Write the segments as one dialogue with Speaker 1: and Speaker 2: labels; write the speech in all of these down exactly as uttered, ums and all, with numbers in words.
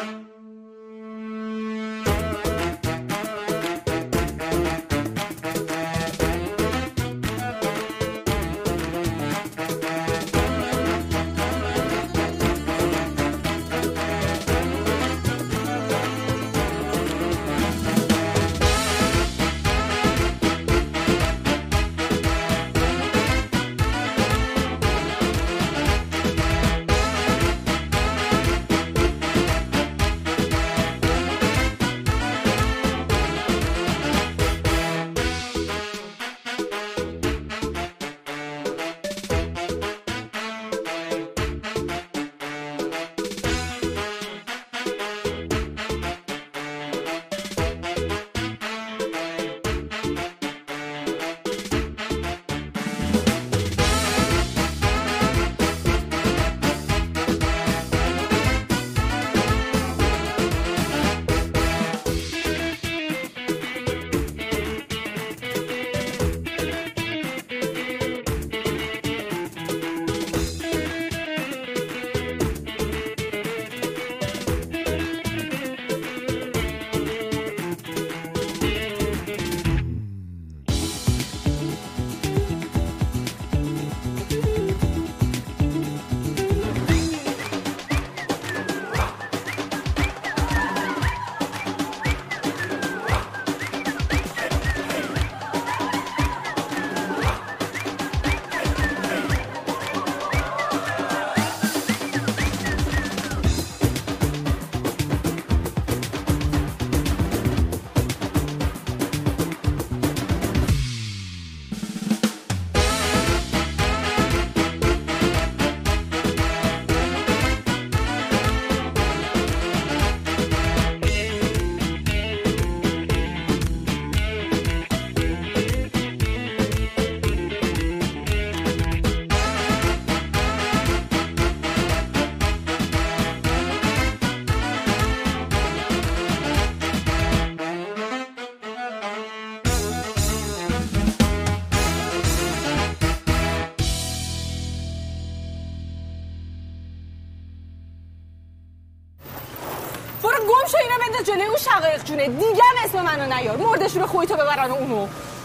Speaker 1: جلوی اون شقایق جونه دیگه اسم منو نیار. مردشون خودتو ببرن اونو.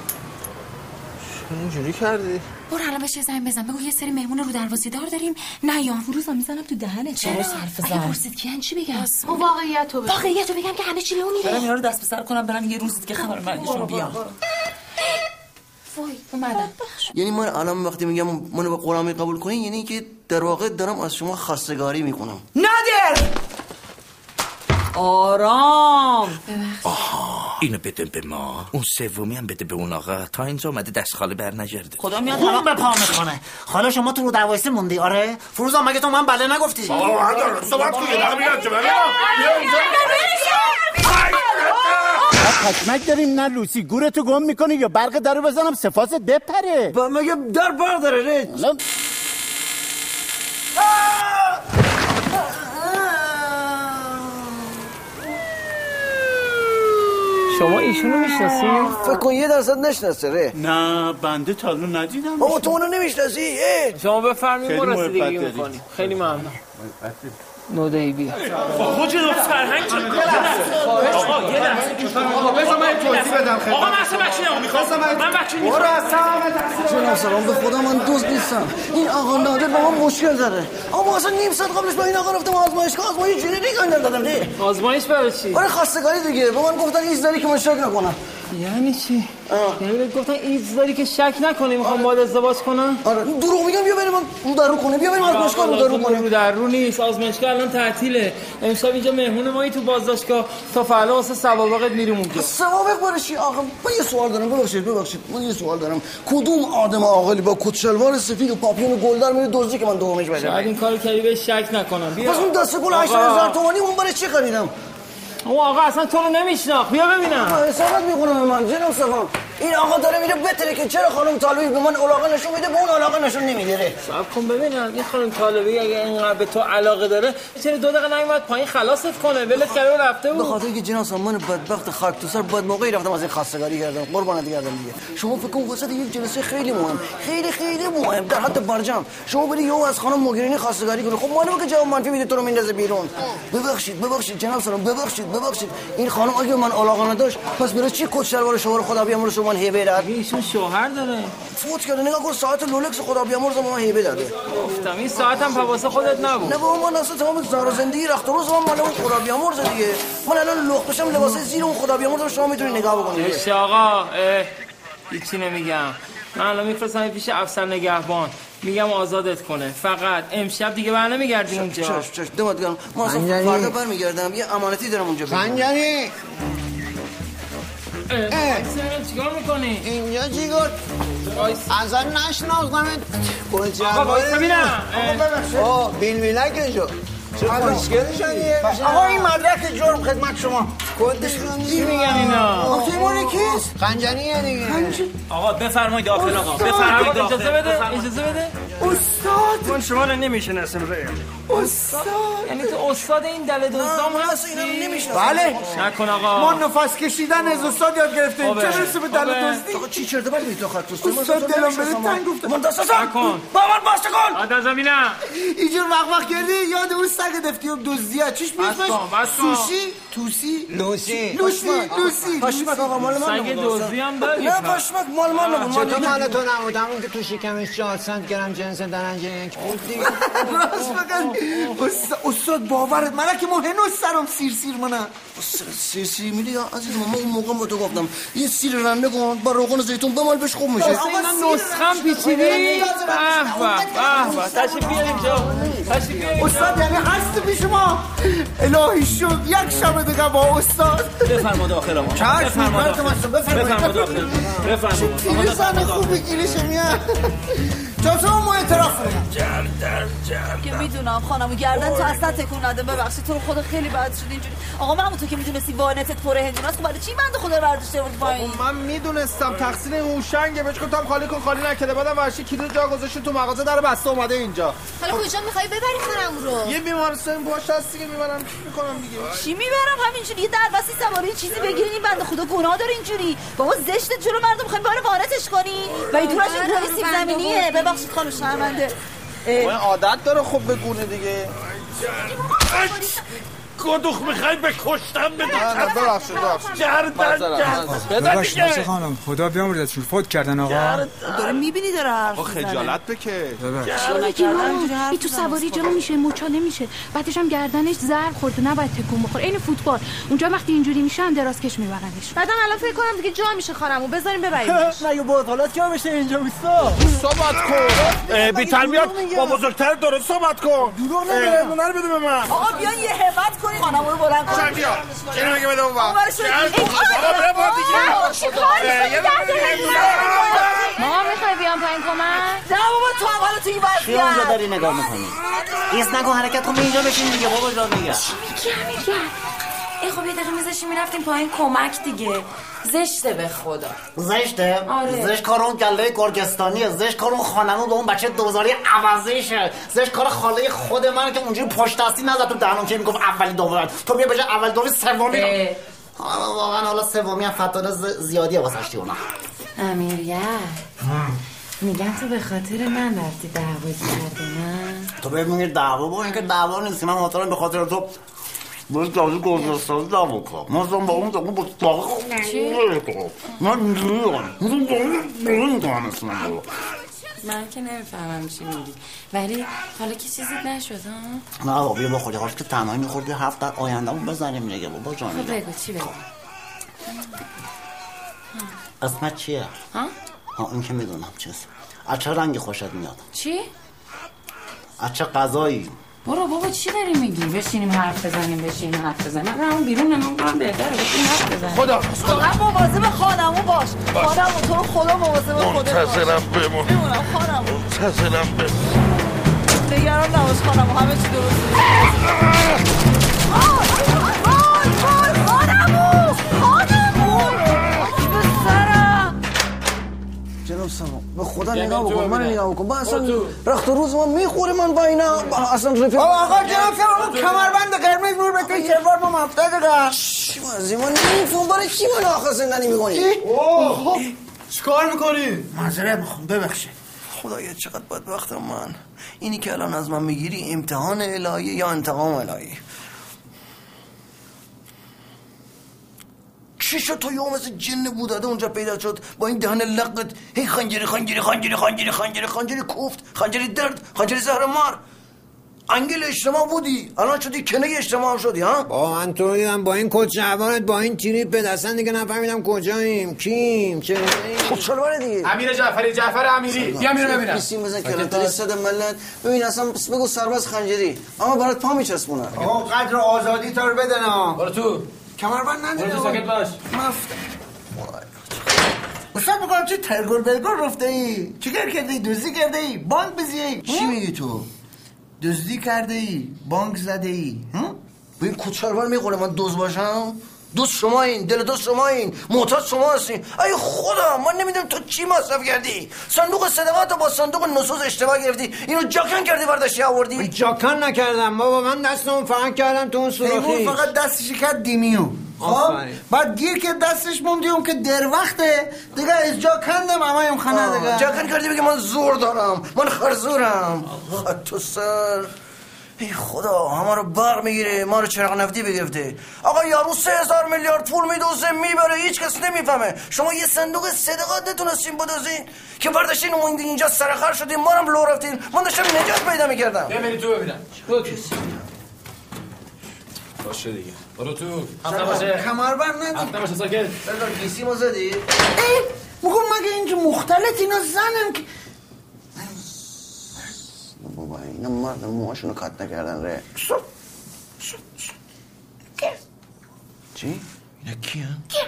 Speaker 2: چرا اینجوری کردی؟
Speaker 3: برو الان بهش زنگ بزن بگو یه سری مهمون رو دروازه دار داریم نیار.
Speaker 1: فروزا میزنم تو دهنت.
Speaker 3: چرا حرف زدن؟ اگه پرسید کیان چی بگم؟
Speaker 1: او واقعیتو بگم.
Speaker 3: واقعیتو بگم که همه چی لو میره.
Speaker 4: برام یارو دست به سر کنم برن یه روز دیگه خبر مرگشون بیام.
Speaker 3: وای اومدم.
Speaker 5: یعنی من الان وقتی میگم منو به قرآن قبول کنین یعنی که در واقع دارم از شما خواستگاری میکنم.
Speaker 4: نادر آرام.
Speaker 6: آها اینو بده به ما، اون سومی هم بده به اون آقا. تا اینجا اومده دست خالی بر نگرده.
Speaker 4: خدا میاد حالا به پا میکنه. حالا شما تو رو دروایسی موندی. آره فروزا مگه تو من بله نگفتی؟
Speaker 7: آقا نداره صحبت کنید دقیقه میگم چه بله
Speaker 8: پشمک داریم نه لوسی گورتو گم میکنی یا برق درو بزنم سفاست بپره.
Speaker 5: با مگه در بر داره ره.
Speaker 2: شما ایشونو میشناسی؟
Speaker 5: فکر کن یه درصد نشناسه ره.
Speaker 8: نه بنده تا الان ندیدم.
Speaker 5: بابا تو اونو نمیشناسی؟
Speaker 2: شما بفرمایید ما رسیدگی میکنیم. خیلی ممنون. نودهی بیا
Speaker 7: خود جناب سرهنگ چه آقا یه لحظه آقا بذار من توضیح بدم خدمت آقا من اصلا بچه نمیخوام من بچه نیستم. برو اصلا
Speaker 5: جناب سلام به خدا من دوست نیستم. این آقا نادر با من مشکل داره. اما اصلا نیم ساعت قبلش با این آقا رفتم آزمایشگاه آزمایش ژنتیک انجام دادم دی.
Speaker 2: آزمایش برای چی؟
Speaker 5: برای خواستگاری دیگه. به من گفتن ایز داری که من شک نکنم.
Speaker 2: یعنی چی؟ یعنی بهت گفتن ایز داری که شک نکنی میخوام باهات ازدواج کنم؟
Speaker 5: آره دروغ میگم. بیا بریم رو در رو کنه. بیا بریم آزمایشگاه رو در رو کنه.
Speaker 2: رو در رو نیست. آزمایشگاه الان تعطیله. امشب اینجا مهمون مایی تو بازداشتگاه تا فردا واسه سوابقت میریم اونجا.
Speaker 5: سوابق برای چی آقا؟ من یه سوال دارم. ببخشید ببخشید من یه سوال دارم. کدوم آدم عاقلی با کت شلوار سفید و پاپیون گلدار میره دزدی که من دومش بشم؟
Speaker 2: بعد این کارو کردی بهش شک نکنم. بیا.
Speaker 5: پس اون دست گل هشتاد هزار تومانی اون برای چی خریدم؟
Speaker 2: اون آقا اصلا تو رو نمیشناخت. بیا ببینم.
Speaker 5: حسابت میکنم من جناب سلام. این آقا داره میره بتره که چرا خانم طالبی به من علاقه نشون میده به اون علاقه نشون نمیده.
Speaker 2: صبر کن ببینم این خانم طالبی اگه اینقدر به تو علاقه داره چرا دو دقیقه نیومد پایین خلاصت کنه ولت کرده و رفته بود؟
Speaker 5: به خاطر اینکه جناب من بدبخت خاک تو سر بعد موقعی رفتم از این خواستگاری کردم قربانت کردم دیگه. شما فکر کن وسط یک جلسه خیلی مهم خیلی خیلی مهم در حد برجام شما بری یهو از خانم موگرینی خواستگاری کنی. خب معلومه که جواب منفی میده تو رو میندازه بیرون. ببخشید ببخشید جناب سلام ببخشید ببخشید این خانم اگه من علاقه نداشت پس برای چی کت شلوار شما رو خدا بیامرز من هیبه داد؟
Speaker 2: ایشون شوهر داره
Speaker 5: فوت کرده نگاه کن ساعت لولکس خدا بیامرز من هیبه داده.
Speaker 2: گفتم این ساعتم واسه خودت نبود.
Speaker 5: نه بابا من اصلا تمام زار زندگی رخت روز من مال اون خدا بیامرز دیگه. من الان لخت بشم لباس زیر اون خدا بیامرز شما میتونی نگاه بکنید.
Speaker 2: اش آقا هیچی نمیگم. من الان میفرستم پیش افسر نگهبان میگم آزادت کنه فقط امشب دیگه برنمیگردی اونجا.
Speaker 5: چش چش دمت گرم ما اصلا فردا برمیگردم یه امانتی دارم اونجا.
Speaker 9: خنجری
Speaker 2: چیکار میکنی؟
Speaker 9: اینجا چیکار؟ ازن نشناختم کجا
Speaker 2: آقا وایسا ببینم
Speaker 9: آه بیل بیلکشو چه خوشگلی شدیه؟
Speaker 4: آقا این مدرک جرم خدمت شما
Speaker 9: کدشون
Speaker 2: چی میگن اینا؟
Speaker 4: تیمون کیست؟
Speaker 9: خنجریه دیگه
Speaker 7: آقا بفرمایید داخل آقا بفرمایید داخل
Speaker 2: اجازه بده اجازه بده
Speaker 4: استاد
Speaker 7: من شما رو نمیشناسم ره
Speaker 4: استاد
Speaker 2: یعنی تو استاد این دل دزدام هستی؟
Speaker 4: بله
Speaker 2: نکن آقا
Speaker 4: ما نفس کشیدن از استاد یاد گرفتیم
Speaker 2: خوبه.
Speaker 4: چه رسه به دل دزدی
Speaker 5: آقا چی چرته بر میتو خط تو
Speaker 4: استاد دلم بره تنگ گفته
Speaker 5: من دست سر
Speaker 2: نکن
Speaker 5: با من باشه کن
Speaker 2: آد از ببینم
Speaker 4: اینجور وقت وقت کردی یاد اون سگ دفتیوم دزدیه چیش
Speaker 2: بس کن، بس کن.
Speaker 4: سوشی توسی
Speaker 9: لوسی
Speaker 4: لوسی لوسی
Speaker 5: پشمک آقا مال من
Speaker 2: سگ
Speaker 5: نبود.
Speaker 2: دزدی هم داری؟
Speaker 5: نه پشمک مال من نبود مال
Speaker 9: چطور
Speaker 5: من
Speaker 9: مال تو نمود همون که تو شکمش چهار سنت گرم جنس درنجه یک بود دیگه
Speaker 4: راست بگن استاد باورت منه که ما هنوز سرم سیر سیر منه
Speaker 5: سیر سیر میدی عزیز ما اون موقع با تو گفتم یه سیر رنده کن با روغن زیتون بمال بهش خوب میشه.
Speaker 2: اینا نسخم پیچیدی؟ به به به تشریف بیار اینجا تشریف بیار اینجا
Speaker 4: استاد یعنی هست پیش ما الهی شد یک شب دیگه با استاد
Speaker 7: بفرما داخل آقا
Speaker 4: بفرما
Speaker 7: بفرما داخل بفرما
Speaker 4: تیره زن خوب بگیرش میاد چطور ما اعتراف کنم
Speaker 1: که میدونم خانمو گردن تو اصلا تکون نده ببخشید تو رو خدا خیلی بد شد اینجوری. آقا من تو که میدونستی وانتت پر هندوناست خب برای چی بنده خدا برداشته بود پایین؟
Speaker 10: من میدونستم تقصیر هوشنگه بهش گفتم خالی کن خالی نکرده بعدم ورشی کیلو جا گذاشت تو مغازه در بسته اومده اینجا.
Speaker 1: حالا کجا میخوای ببری خانمو رو؟
Speaker 10: یه بیمارستان باشه هست دیگه میبرم چی میکنم دیگه؟
Speaker 1: چی میبرم همینجوری یه دربستی سواری چیزی بگیرین این بنده خدا گناه داره اینجوری. بابا زشته جلو مردم میخوایم بار وانتش کنی و این دورش این سیب زمینیه. ببخشید خانم شرمنده
Speaker 10: این عادت داره خوب بگونه دیگه.
Speaker 7: کدوخ میخوای به کشتم بده
Speaker 10: نه نه ببخشید ببخشید
Speaker 7: گردن گردن
Speaker 10: بده
Speaker 11: خانم خدا بیامرزتشون فوت کردن آقا
Speaker 1: داره میبینی داره حرف میزنه.
Speaker 10: خجالت بکش.
Speaker 3: این تو سواری جا میشه مچاله میشه بعدش هم گردنش ضرب خورده نباید تکون بخوره این فوتبال اونجا وقتی اینجوری میشه هم درازکش میبرنش.
Speaker 1: بعدم الان فکر کنم دیگه جا میشه خانمو بذاریم ببریمش.
Speaker 8: مگه باطالات جا میشه اینجا بیستا
Speaker 10: صحبت کن بی تربیت با بزرگتر درست صحبت کن.
Speaker 8: دروغ نمیگه نونر بده به من.
Speaker 1: آقا بیا یه همت کنی خانمو رو بلند کن.
Speaker 10: بیا اینو میگه بده اون وقت.
Speaker 1: آقا شو
Speaker 10: بابا بابا دیگه
Speaker 1: چیکار
Speaker 3: مامان میخوای بیام پایین کمک؟
Speaker 1: نه بابا تو هم حالا تو این وضعیت
Speaker 4: چی اونجا داری نگاه میکنی؟ ایست نگو حرکت کن اینجا بشین دیگه بابا جان میگم
Speaker 3: میگه میگه ای خب یه دقیقه میذاشیم میرفتیم پایین کمک دیگه. زشته به خدا.
Speaker 4: زشته؟
Speaker 3: آره.
Speaker 4: زشت کار اون گله گرگستانیه. زشت کار اون خانمون به اون بچه دوزاری عوضیشه. زشت کار خاله خود من که اونجوری پشت دستی نزد تو دهنم که میگفت اولی دومی تو بیا بجای اول دومی سومی. واقعا حالا سومی هم فتاله زیادیه واسه اونا.
Speaker 3: امیریت میگم تو به خاطر من رفتی دعوا کردی نه؟
Speaker 4: تو ببینید دعوا با اینکه دعوا نیست من حاضرم به خاطر تو من جایی گرگستانی دعوا کنم. من با اون دعوا با دعوا
Speaker 3: چی؟
Speaker 4: من میگم من میگم اصلا
Speaker 3: من که نمیفهمم چی میگی ولی حالا که چیزیت نشد ها؟
Speaker 4: نه بابا بیا بخوری هاش که تنهایی میخوردی هفت در آینده رو بزنیم دیگه بابا جان.
Speaker 3: خب بگو چی بگو؟
Speaker 4: اسمت چیه؟
Speaker 3: ها؟
Speaker 4: ها این که میدونم چیز. از چه رنگی خوشت میاد؟
Speaker 3: چی؟
Speaker 4: از چه غذایی؟
Speaker 3: برو بابا چی داری میگی؟ بشینیم حرف بزنیم بشینیم حرف بزنیم من همون بیرون نمون کنم بهتره بشینیم حرف بزنیم.
Speaker 10: خدا
Speaker 1: فقط مواظب خانمو باش. خانمو تو رو خدا مواظب خودت باش.
Speaker 7: منتظرم بمون
Speaker 1: میمونم خانمو
Speaker 7: منتظرم بمون
Speaker 1: نگران نباش خانمو همه چی درسته. وای وای خانمو خانمو به سرم
Speaker 5: خدا نگاه بکن من نگاه بکن با اصلا رخت روز ما میخوره من با اینا اصلا رفیق
Speaker 9: آقا جناب شما کمربند قرمز نور بکن شلوار با مفتاح دقیقا
Speaker 5: چی مازی من نمیفهم برای چی من آخر زندانی میکنی
Speaker 10: چیکار میکنی؟
Speaker 4: معذرت میخوام ببخشید.
Speaker 5: خدایا چقدر بدبختم من. اینی که الان از من میگیری امتحان الهی یا انتقام الهی؟ چی شد تو یه مثل جن بوداده اونجا پیدا شد با این دهن لقت هی خنجری خنجری خنجری خنجری خنجری خنجری کوفت خنجری درد خنجری زهر مار انگل اجتماع بودی الان شدی کنه اجتماع هم شدی ها؟
Speaker 9: با من تو دیدم با این کت شلوارت با این تریپ به دستن دیگه نفهمیدم کجاییم کیم چه
Speaker 5: کت شلوار دیگه
Speaker 10: امیر جعفری جعفر امیری بیا میرم ببینم
Speaker 5: بیسیم بزن کلانتری صد ملت ببین اصلا بگو سرباز خنجری اما برات پا میچسبونن
Speaker 9: آقا قدر آزادی تا رو بدن ها
Speaker 10: برو تو
Speaker 9: کمربند نداره
Speaker 10: برو تو ساکت باش
Speaker 9: مفت استاد بگم چه ترگل بلگل رفته ای چیکار کرده ای دزدی کرده ای بانک بزی
Speaker 5: چی میگی تو
Speaker 9: دزدی کرده ای بانک زده ای
Speaker 5: به این کچلوار میخوره من دوز باشم دوست شما این دل دوست شما این معتاد شما هستین ای خدا من نمیدونم تو چی مصرف کردی صندوق صدقات با صندوق نصوص اشتباه گرفتی اینو جاکن کردی برداشتی آوردی
Speaker 9: جاکن نکردم بابا من دستمون فقط کردم تو اون سوراخی
Speaker 12: فقط دستش کرد دیمیو بعد گیر که دستش موندیم که در وقته دیگه از جا کندم امایم خانه دیگه
Speaker 5: جاکن کردی بگه من زور دارم من خرزورم تو سر ای خدا همه رو بر میگیره ما رو چراغ نفتی بگرفته آقا یارو سه هزار میلیارد پول میدوزه میبره هیچ کس نمیفهمه شما یه صندوق صدقات نتونستین بدوزین که برداشتین موندین اینجا سرخر شدین ما هم لو رفتین من داشتم نجات پیدا میکردم
Speaker 10: ببینی تو ببینم تو کسی باشه دیگه برو تو هفته باشه
Speaker 12: کمربند ندی
Speaker 10: هفته باشه ساکت
Speaker 5: سردار گیسی ما زدی
Speaker 12: ای مگم مگه اینجا مختلط اینا زنم که
Speaker 5: بابا اینا مردم موهاشونو کات نکردن ره
Speaker 12: شو شو شو که
Speaker 5: چی؟ اینا کی هم؟
Speaker 12: که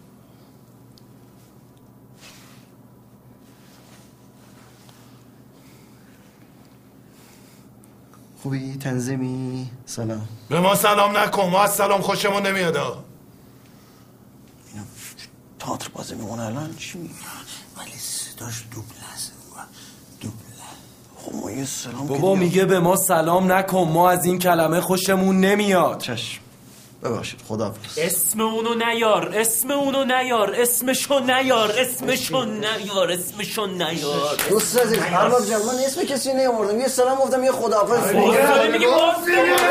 Speaker 5: خوبی تنظیمی سلام
Speaker 13: به ما سلام نکن ما از سلام خوشمون نمیاد
Speaker 5: اینا تئاتر بازی میمونه الان چی میگن
Speaker 12: ولی صداش دوبله است دوبله
Speaker 5: خب ما یه سلام
Speaker 14: بابا میگه به ما سلام نکن ما از این کلمه خوشمون نمیاد
Speaker 5: چشم ببخشید خداحافظ
Speaker 15: اسم اونو نیار اسم اونو نیار اسمشو نیار اسمشو نیار اسمشو نیار
Speaker 5: دوست عزیز ارباب جان من اسم کسی نیاوردم یه سلام گفتم یه خداحافظ
Speaker 15: میگی باز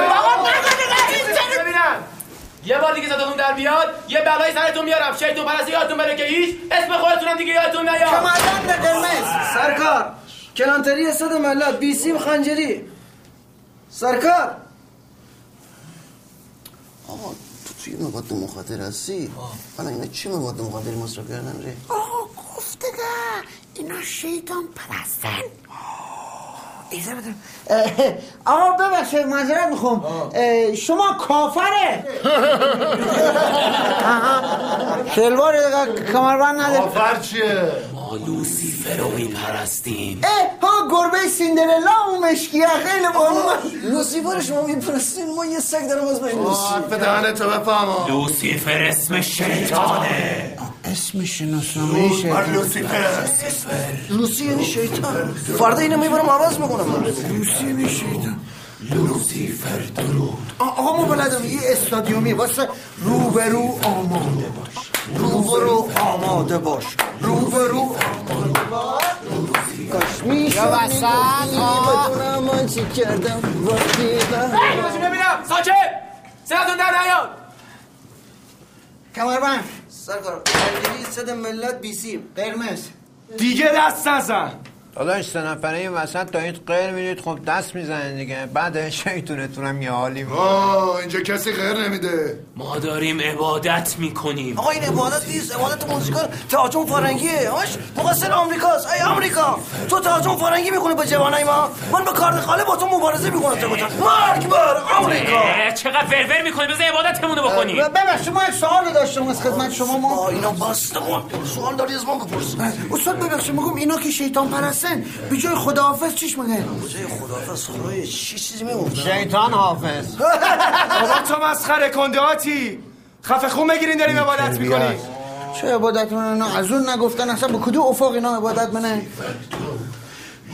Speaker 10: ببینم یه بار دیگه صداتون در بیاد یه بلای سرتون میارم شیطون پرستی یادتون بره که هیچ اسم خودتونم دیگه یادتون نیاد
Speaker 12: کمربند قرمز
Speaker 5: سرکار کلانتری صد ملت بیسیم خنجری سرکار آقا تو توی مواد مخدر هستی؟ حالا اینا چی مواد مخدری مصرف کردن ره؟
Speaker 12: آقا گفته که اینا شیطان پرستن ایزه بدون آقا ببخشید معذرت میخوام شما کافره شلوار دیگه کمربند نده
Speaker 13: کافر چیه؟
Speaker 15: ما لوسیفر رو میپرستیم
Speaker 12: اه ها گربه سیندرلا اون مشکیه خیلی بامون
Speaker 5: لوسیفر شما میپرستین ما یه سگ دارم از بین
Speaker 13: حرف دهنتو بفهم
Speaker 15: لوسیفر اسم شیطانه
Speaker 12: اسم شناسنامه شیطان
Speaker 13: لوسیفر
Speaker 5: لوسی یعنی شیطان فردا اینو میبرم عوض میکنم
Speaker 12: لوسی یعنی شیطان
Speaker 15: لوسیفر درود
Speaker 12: آقا ما بلدم یه استادیومی واسه روبرو آماده باش روبرو آماده باش روبرو آماده باش
Speaker 5: کاش میشونی بدونم من چی کردم
Speaker 10: باشی ببینم ساکت صداتون در نیاد
Speaker 12: کمربند
Speaker 5: سرکار خنجری صد ملت بیسیم
Speaker 12: قرمز
Speaker 14: دیگه دست نزن
Speaker 9: داداش سه نفره این وسط تا این غیر میدید خب دست میزنن دیگه بعد شیطونتونم یه حالی
Speaker 13: آه اینجا کسی غیر نمیده
Speaker 15: ما داریم عبادت میکنیم
Speaker 5: آقا این عبادت نیست عبادت موزیکال تهاجم فرنگیه هاش مقصر آمریکاست ای آمریکا تو تهاجم فرنگی میکنی با جوانای ما من با کارد خاله با تو مبارزه میکنم تو مرگ بر آمریکا
Speaker 15: چقدر ورور میکنی بذار عبادتمونو بکنیم
Speaker 12: ببخشید ما سوالی داشتم از خدمت شما ما
Speaker 5: اینا بستمون سوال داری از من بپرس
Speaker 12: استاد ببخشید میگم اینا که شیطان پرستن به جای خداحافظ چیش میگن
Speaker 5: به جای خداحافظ خدای چی چیزی میگم
Speaker 9: شیطان حافظ
Speaker 14: بابا تو مسخره کندهاتی خفه خون بگیرین داریم عبادت میکنیم
Speaker 12: چه عبادت منه از اون نگفتن اصلا به کدوم افاق اینا عبادت منه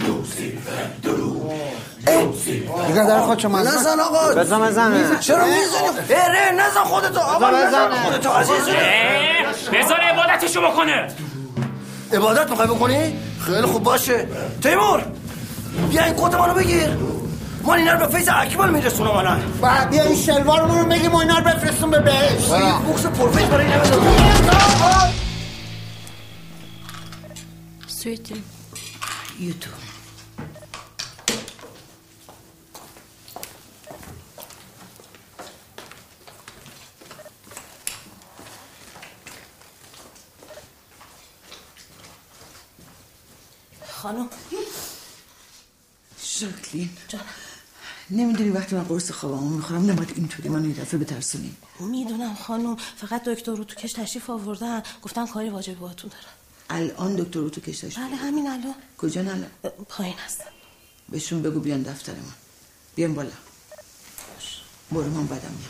Speaker 12: دیگه در خودشو مزن
Speaker 5: نزن آقا
Speaker 9: بزن بزنه
Speaker 5: چرا میزنی؟ اره نزن خودتو آقا نزن خودتو عزیز
Speaker 15: بذار عبادتشو بکنه.
Speaker 5: عبادت میخوای بکنی؟ خیلی خوب باشه. تیمور بیا این کت منو بگیر، من اینا رو به فیض اکمل میرسونم الان.
Speaker 12: بعد بیا این شلوارمون رو بگیم و اینا رو بفرستون به بهش.
Speaker 5: یه بوکس پرفیت برای اینا بذار.
Speaker 3: سویتی
Speaker 1: یوتو خانم
Speaker 16: ژاکلین نمیدونی وقتی من قرص خوابمو میخورم نباید اینطوری منو یه دفعه بترسونی.
Speaker 1: میدونم خانم، فقط دکتر رو تو کش تشریف آوردن گفتن کاری واجب باهاتون دارن.
Speaker 16: الان دکتر رو تو کش تشریف؟
Speaker 1: بله همین الان.
Speaker 16: کجا الان؟
Speaker 1: پایین هستن.
Speaker 16: بهشون بگو بیان دفتر من. بیان بالا. برو من بعدم میام.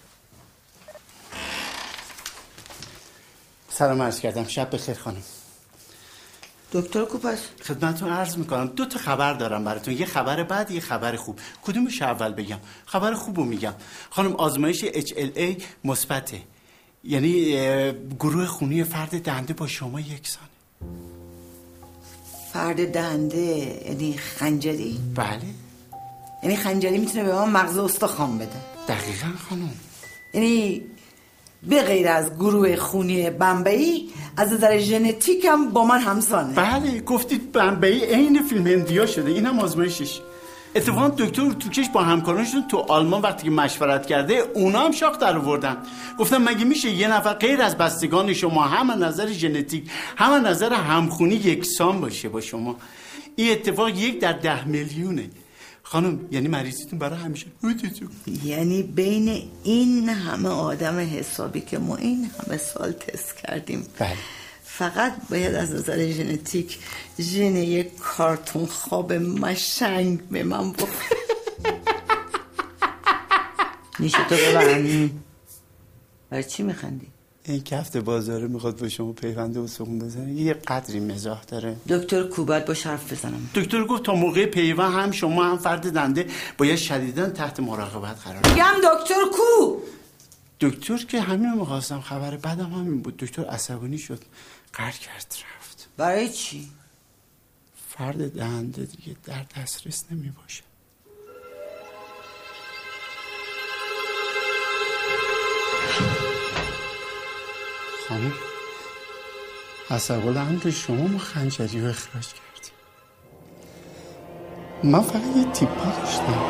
Speaker 8: سلام عرض کردم. شب بخیر خانم.
Speaker 16: دکتر کوپس
Speaker 8: خدمتتون عرض میکنم دو تا خبر دارم براتون، یه خبر بد یه خبر خوب. کدومش اول بگم؟ خبر خوبو میگم. خانم آزمایش اچ ال ای مثبته، یعنی گروه خونی فرد دنده با شما یکسانه.
Speaker 16: فرد دنده یعنی خنجری؟
Speaker 8: بله.
Speaker 16: یعنی خنجری میتونه به من مغز استخوان بده؟
Speaker 8: دقیقاً خانم.
Speaker 16: یعنی به غیر از گروه خونی بمبئی از نظر ژنتیک هم با من همسانه.
Speaker 8: بله گفتید بمبئی عین فیلم هندیا شده. اینم آزمایشش. اتفاقا دکتر توکش با همکارانشون تو آلمان وقتی که مشورت کرده اونا هم شاخ در آوردن. گفتم مگه میشه یه نفر غیر از بستگان شما هم از نظر ژنتیک هم از نظر همخونی یکسان باشه با شما؟ این اتفاق یک در ده میلیونه خانم. یعنی مریضیتون برای همیشه.
Speaker 16: یعنی بین این همه آدم حسابی که ما این همه سال تست کردیم
Speaker 8: بله.
Speaker 16: فقط باید از نظر ژنتیک ژن یک کارتون خواب مشنگ به من بخوره. نیشو تو ببرن. برای چی میخندی؟
Speaker 8: این کفت بازاره میخواد با شما پیوند و سخون بزنه. یه قدری مزاح داره.
Speaker 16: دکتر کوبت با حرف بزنم.
Speaker 8: دکتر گفت تا موقع پیوند هم شما هم فرد دنده باید شدیداً تحت مراقبت قرار بگیرید.
Speaker 16: میگم دکتر کو؟
Speaker 8: دکتر که همین رو میخواستم. خبر بعدم همین بود. دکتر عصبانی شد قهر کرد رفت.
Speaker 16: برای چی؟
Speaker 8: فرد دنده دیگه در دسترس نمیباشه. خانم از اول هم شما ما خنجری رو اخراج کردیم. من فقط یه تیپا داشتم.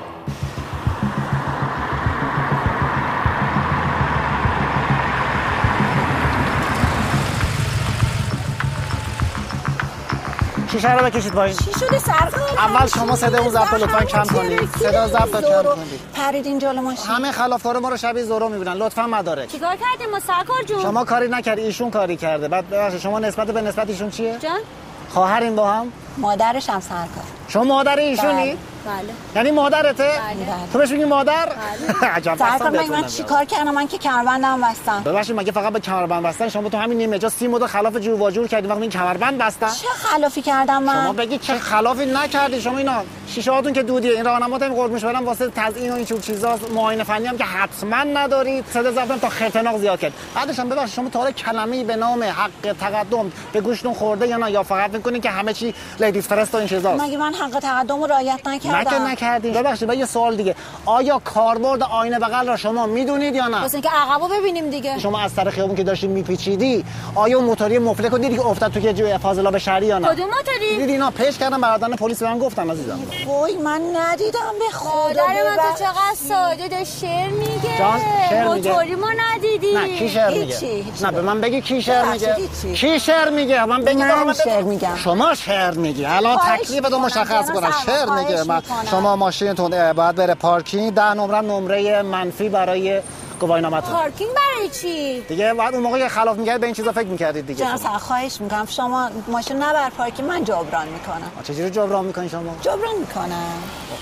Speaker 4: شیشه رو بکشید پایین.
Speaker 1: چی شده سرکار؟
Speaker 4: اول شما صدا اون ضبط لطفاً کم کنید. صدا ضبط کم کنید.
Speaker 1: پریدین جلو ماشین.
Speaker 4: همه خلافکارا ما رو شبیه زورو میبینن. لطفاً مدارک.
Speaker 1: چیکار کردیم ما سرکار جون؟
Speaker 4: شما کاری نکردی، ایشون کاری کرده. بعد ببخشید شما نسبت به نسبت ایشون چیه؟
Speaker 1: جان؟
Speaker 4: خواهرین با هم؟
Speaker 1: مادرش هم سرکار.
Speaker 4: شما مادر ایشونی؟
Speaker 1: بله.
Speaker 4: یعنی مادرته؟
Speaker 1: بله.
Speaker 4: تو بهش میگی مادر؟
Speaker 1: بله.
Speaker 4: عجب.
Speaker 1: سرکار من چیکار کردم؟ من که کمربندم بستم.
Speaker 4: ببخشید مگه فقط به کمربند بستن؟ شما تو همین نیمه جا سی مدل خلاف جور و جور کردین وقتی این کمربند بستن؟
Speaker 1: چه خلافی کردم من؟
Speaker 4: شما بگید چه خلافی نکردی. شما اینا شیشه هاتون که دودیه، این راهنمات هم قربونش برم واسه تزیین و این چیز چیزا، معاینه فنی هم که حتما ندارید. صدا ضبطم تا خرطناق زیاد کرد. بعدش هم ببخشید شما تا حالا کلمه‌ای به نام حق تقدم به گوشتون خورده یا نه، یا فقط می‌کنین که همه چی لیدیز فرست و این چیزاست؟
Speaker 1: مگه من حق تقدم رو رعایت نکردم؟
Speaker 4: نه که نکردین. ببخشید یه سوال دیگه، آیا کاربرد آینه بغل را شما میدونید یا نه؟
Speaker 1: واسه اینکه عقبو ببینیم دیگه.
Speaker 4: شما از سر خیابون که داشتید میپیچیدی آیا موتوری مفلک رو دیدی که افتاد تو که جوی فاضلاب شهری یا نه؟
Speaker 1: کدوم موتوری؟
Speaker 4: دیدی اینا پیش کردن برادران پلیس بهم گفتن عزیزم.
Speaker 1: وای من ندیدم به خدا.
Speaker 17: من تو چقدر ساده داشت شعر میگه.
Speaker 4: جان شعر میگه.
Speaker 17: موتوری ما ندیدی.
Speaker 4: نه کی شعر میگه؟ نه به من بگی کی شعر میگه؟ کی شعر میگه؟ من بگی
Speaker 1: من شعر میگم.
Speaker 4: شما شعر میگی. الان تکلیفتو مشخص کنم. شعر میگه. من شما ماشینتون باید بره پارکینگ، ده نمره نمره منفی برای گواهینامه‌تون.
Speaker 17: پارکینگ برای چی؟
Speaker 4: دیگه بعد اون موقع که خلاف می‌کردید به این چیزا فکر می‌کردید دیگه.
Speaker 1: جناب سر خواهش می‌کنم شما ماشین نبر پارکینگ، من جبران می‌کنم.
Speaker 4: چجوری جبران می‌کنین شما؟
Speaker 1: جبران می‌کنم.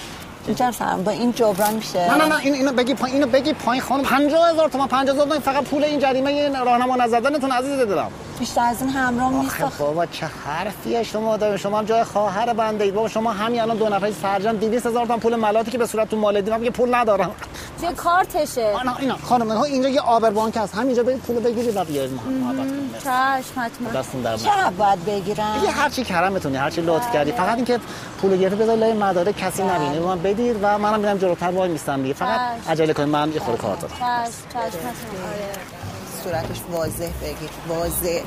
Speaker 1: اینجا سلام با این جبران میشه.
Speaker 4: نه نه نه این اینو بگی پایین، اینو بگی پایین خانم. پنجاه هزار تومان پنجاه هزار تومان فقط پول این جریمه راهنما نزدنتون عزیز دلم.
Speaker 1: بیشتر از این همراه نیست.
Speaker 4: آخه بابا چه حرفیه شما دارید؟ شما هم جای خواهر بنده اید بابا. شما همین الان دو نفری سرجم دویست هزار تومان پول ملاتی که به صورت تو مال دیدم میگه پول ندارم.
Speaker 17: یه کارتشه.
Speaker 4: نه اینا خانم ها اینجا یه آبر بانک هست، همینجا برید پول بگیرید و بیارید محبت.
Speaker 17: چشم حتما.
Speaker 4: دستون در
Speaker 1: چقدر باید بگیرم؟
Speaker 4: یه هر چی کرمتونی، هر چی لطف کردی، فقط اینکه پول گرفت بذار لای مدارک کسی نبینه. من بدید و منم میرم جلوتر وای میستم دیگه. فقط عجله کنید، من یه خورده کار دارم.
Speaker 17: چشم چشم حتما.
Speaker 1: صورتش واضح بگیر، واضح.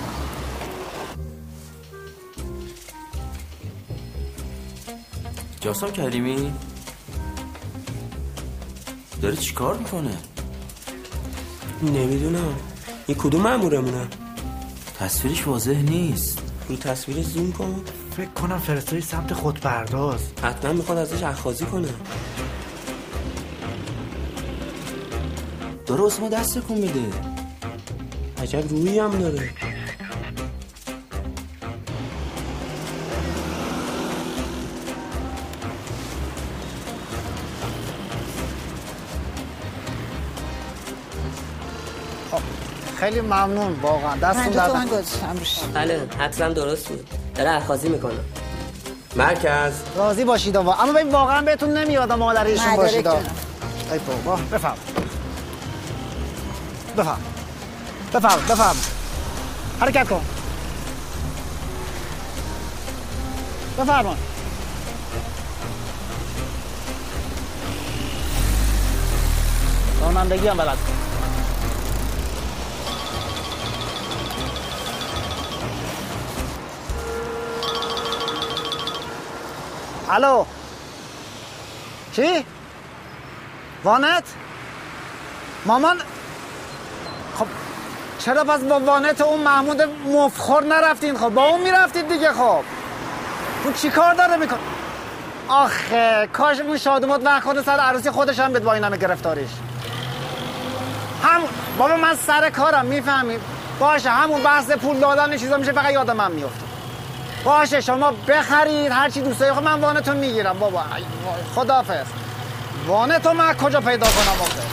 Speaker 6: جاسم کریمی داره چی کار میکنه؟
Speaker 18: نمیدونم. این کدوم مامورمونه؟
Speaker 6: تصویرش واضح نیست.
Speaker 18: رو تصویر زوم کن.
Speaker 4: فکر کنم فرستادی سمت خودپرداز.
Speaker 18: حتما میخواد ازش اخاذی کنه.
Speaker 6: داره اسم دست کن میده.
Speaker 18: عجب رویی هم داره.
Speaker 4: خیلی ممنون واقعا، دستون درد
Speaker 1: من گذاشتم روش.
Speaker 18: بله حتما درست بود. داره اخاذی میکنه. مرکز
Speaker 4: راضی باشید آقا. اما ببین واقعا بهتون نمیاد مادریشون باشید. ای بابا بفهم بفهم بفهم بفهم حرکت کن بفرمان. رانندگی هم بلد کن. الو چی؟ وانت؟ مامان خب چرا پس با وانت اون محمود مفخور نرفتین؟ خب با اون میرفتید دیگه. خب اون چی کار داره میکن؟ آخه کاش اون شادومات وقت خود سر عروسی خودش هم بد با این همه گرفتاریش. هم بابا من سر کارم میفهمیم. باشه همون بحث پول دادن چیزا میشه فقط یادم من میفته. باشه شما بخرید هر چی دوست دارید. خب من وانتو میگیرم بابا. خداحافظ. وانتو من کجا پیدا کنم آخه؟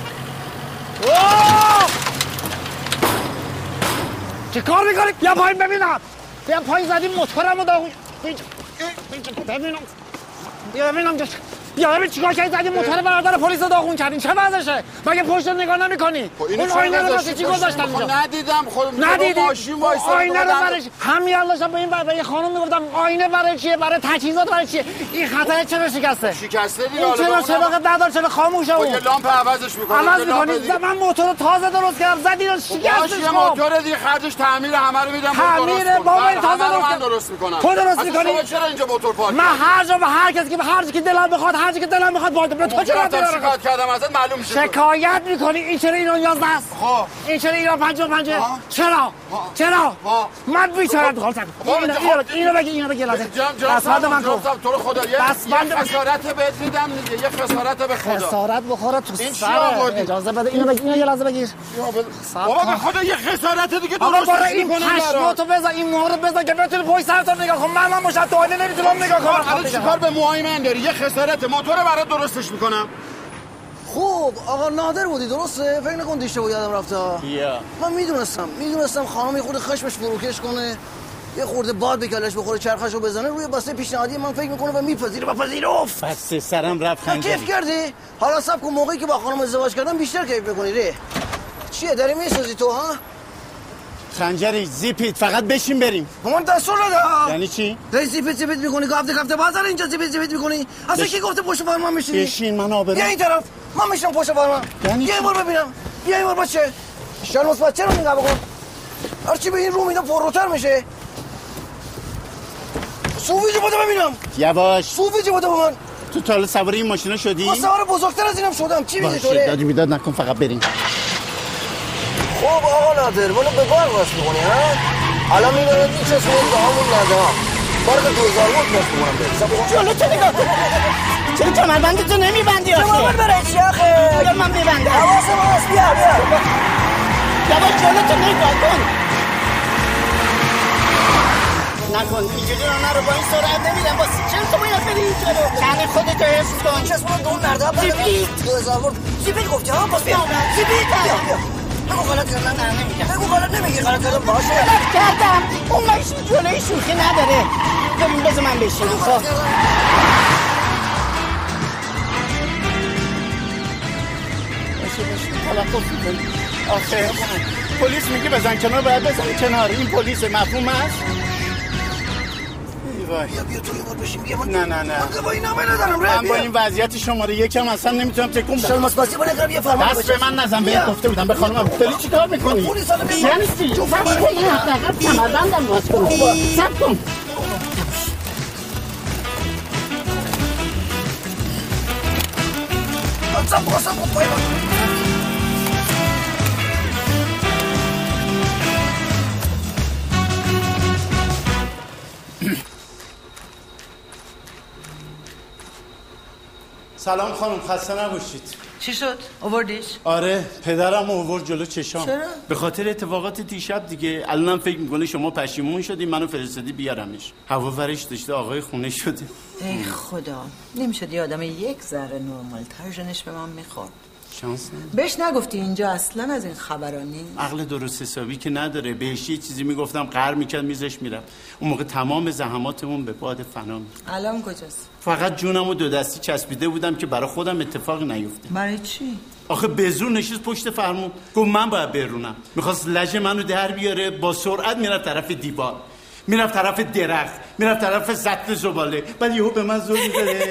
Speaker 4: چه کار میکنی؟ بیا پایین ببینم. بیا پایین زدیم موتورمو داغون. ببینم. بیا ببینم جش. بیا ببین چیکار کردی؟ زدی موتور برادر پلیس رو داغون کردین. چه وضعشه؟ مگه پشت نگاه نمی‌کنی؟ اون آینه رو واسه چی گذاشتن اینجا؟
Speaker 19: ندیدم. خودم
Speaker 4: ندیدی؟
Speaker 19: ماشین وایسادم.
Speaker 4: آینه رو برای همین الان به این برای خانم میگفتم آینه برای چیه؟ برای تجهیزات برای چیه؟ این خطر چرا شکسته؟
Speaker 19: شکسته دیگه.
Speaker 4: این چرا چراغ ندار؟ چرا خاموشه اون؟
Speaker 19: یه لامپ عوضش می‌کنه.
Speaker 4: عوض می‌کنی؟ من موتور تازه درست کردم. زدی رو شکستش.
Speaker 19: یه موتور دیگه خرجش تعمیر همه رو میدم.
Speaker 4: تعمیر بابا تازه
Speaker 19: درست می‌کنم.
Speaker 4: تو درست می‌کنی؟
Speaker 19: چرا اینجا موتور پارک؟
Speaker 4: من هر جا به هر کسی که هر چی که دلم بخواد هر چی که دلم بخواد باید به تو چرا
Speaker 19: شکایت کردم ازت معلوم میشه.
Speaker 4: شکایت میکنی؟ این چرا ایران یازده است؟
Speaker 19: خب
Speaker 4: این چرا ایران پنجاه و پنج؟ چرا؟ چرا؟ من بیچاره میخوام اینو اینو بگی اینو بگی لازم. بس بعد من گفت
Speaker 19: تو رو خدا یه خسارت بهت میدم دیگه. یه خسارت به خدا.
Speaker 4: خسارت بخوره تو سر. اجازه بده اینو بگی. اینو یه لحظه بگیر.
Speaker 19: بابا به خدا یه خسارت دیگه درست
Speaker 4: این پشماتو بزن، این موها رو بزن که بتونی پشت سرت نگاه کن. من من مشت تو آینه نمیتونم نگاه کنم.
Speaker 19: الان چیکار به موهای من داری؟ یه خسارت موتور برات درستش میکنم.
Speaker 5: خوب آقا نادر بودی درسته؟ فکر نکن دیشب بود یادم رفته.
Speaker 8: یا
Speaker 5: من میدونستم میدونستم خانم یه خورده خشمش فروکش کنه، یه خورده باد به کلش بخوره، چرخشو بزنه روی بسته پیشنهادی من فکر میکنه و میپذیره و پذیرفت.
Speaker 8: بس سرم رفت خنجری.
Speaker 5: کیف کردی؟ حالا صبر کن موقعی که با خانم ازدواج کردم بیشتر کیف میکنی ره. چیه داری میسازی تو ها؟
Speaker 8: خنجری زیپیت فقط بشین بریم.
Speaker 5: من دستور نده.
Speaker 8: یعنی چی؟
Speaker 5: داری زیپیت زیپیت میکنی گفته گفته بازار اینجا زیپیت زیپیت میکنی. اصلا
Speaker 8: بش...
Speaker 5: کی گفته پشت فرمان میشینی؟
Speaker 8: بشین من آبرو.
Speaker 5: بیا این طرف. من میشم پشت فرمان.
Speaker 8: یعنی
Speaker 5: یه بار ببینم. بیا این بار بچه. شرم مثبت چرا نگاه بکن؟ هر چی به این رو میدم پرروتر میشه. صوفیجو بده ببینم.
Speaker 8: یواش.
Speaker 5: صوفیجو بده به من.
Speaker 8: تو تا سواری این ماشینا شدی؟
Speaker 5: من سوار بزرگتر از اینم شدم. چی میگی تو؟
Speaker 8: دادی میداد نکن فقط بریم.
Speaker 5: خب آقا نادر منو به بار واسه می‌کنی ها؟ الان میبرد میچسبه به همون ندام. بار به دوزار بود واسه می‌کنم.
Speaker 1: جلو تو نگاه کن. چرا کمربند تو نمیبندی آخه؟
Speaker 5: کمربند برای چی آخه؟
Speaker 1: اگر من ببندم.
Speaker 5: حواسم هست بیا بیا.
Speaker 1: یواش جلو تو نگاه کن.
Speaker 8: نکن اینجوری رو نرو با این سرعت نمیدم واسه چرا تو باید بری جلو یعنی خودت حفظ کن
Speaker 5: چسبون دو مرده
Speaker 8: سیبیت
Speaker 5: دو هزار ورد سیبیت گفتی ها باز بیا
Speaker 8: سیبیت
Speaker 5: بیا بیا بگو غلط کردم نه نمیگم بگو غلط نمیگی غلط کردم باشه
Speaker 8: غلط کردم اون ماشین جلوی شوخی نداره ببین بذار من بشینم خب باشه باشه توقف میکنی آخه پلیس میگه بزن کنار باید بزن کنار این پلیس مفهوم است وای
Speaker 5: بیا بیا تو یه بار بشین بیا من
Speaker 8: نه نه نه
Speaker 5: من گواهی نامه ندارم
Speaker 8: من با این وضعیت شماره یکم اصلا نمیتونم تکون بدم
Speaker 5: شما بازی بالا قبل یه فرمان
Speaker 8: دست به من نزن بهت گفته بودم به خانمم داری چیکار میکنی
Speaker 5: پلیس حالا بیا
Speaker 8: یعنی چی تو فقط این حقیقت کمربندم باز کن صبر کن
Speaker 5: صبر کن صبر کن پای من
Speaker 8: سلام خانم خسته نباشید
Speaker 16: چی شد؟ آوردیش؟
Speaker 8: آره پدرم آورد جلو چشام
Speaker 16: چرا؟
Speaker 8: به خاطر اتفاقات دیشب دیگه الانم فکر میکنه شما پشیمون شدی منو فرستادی بیارمش هوا ورش داشته آقای خونه شده
Speaker 16: ای خدا نمیشد یه آدم یک ذره نرمال تر جنش به من میخورد
Speaker 8: شانس نه
Speaker 16: بهش نگفتی اینجا اصلا از این خبرا نیست
Speaker 8: عقل درست حسابی که نداره بهش یه چیزی میگفتم قهر میکرد میزش میرم اون موقع تمام زحماتمون به باد فنا میره
Speaker 16: الان کجاست؟
Speaker 8: فقط جونمو دو دستی چسبیده بودم که برای خودم اتفاقی نیفته
Speaker 16: برای چی؟
Speaker 8: آخه به زور نشست پشت فرمون گفت من باید برونم میخواست لجه منو در بیاره با سرعت میرفت طرف دیوار میرفت طرف درخت میرفت طرف سطل زباله بعد یهو به من زور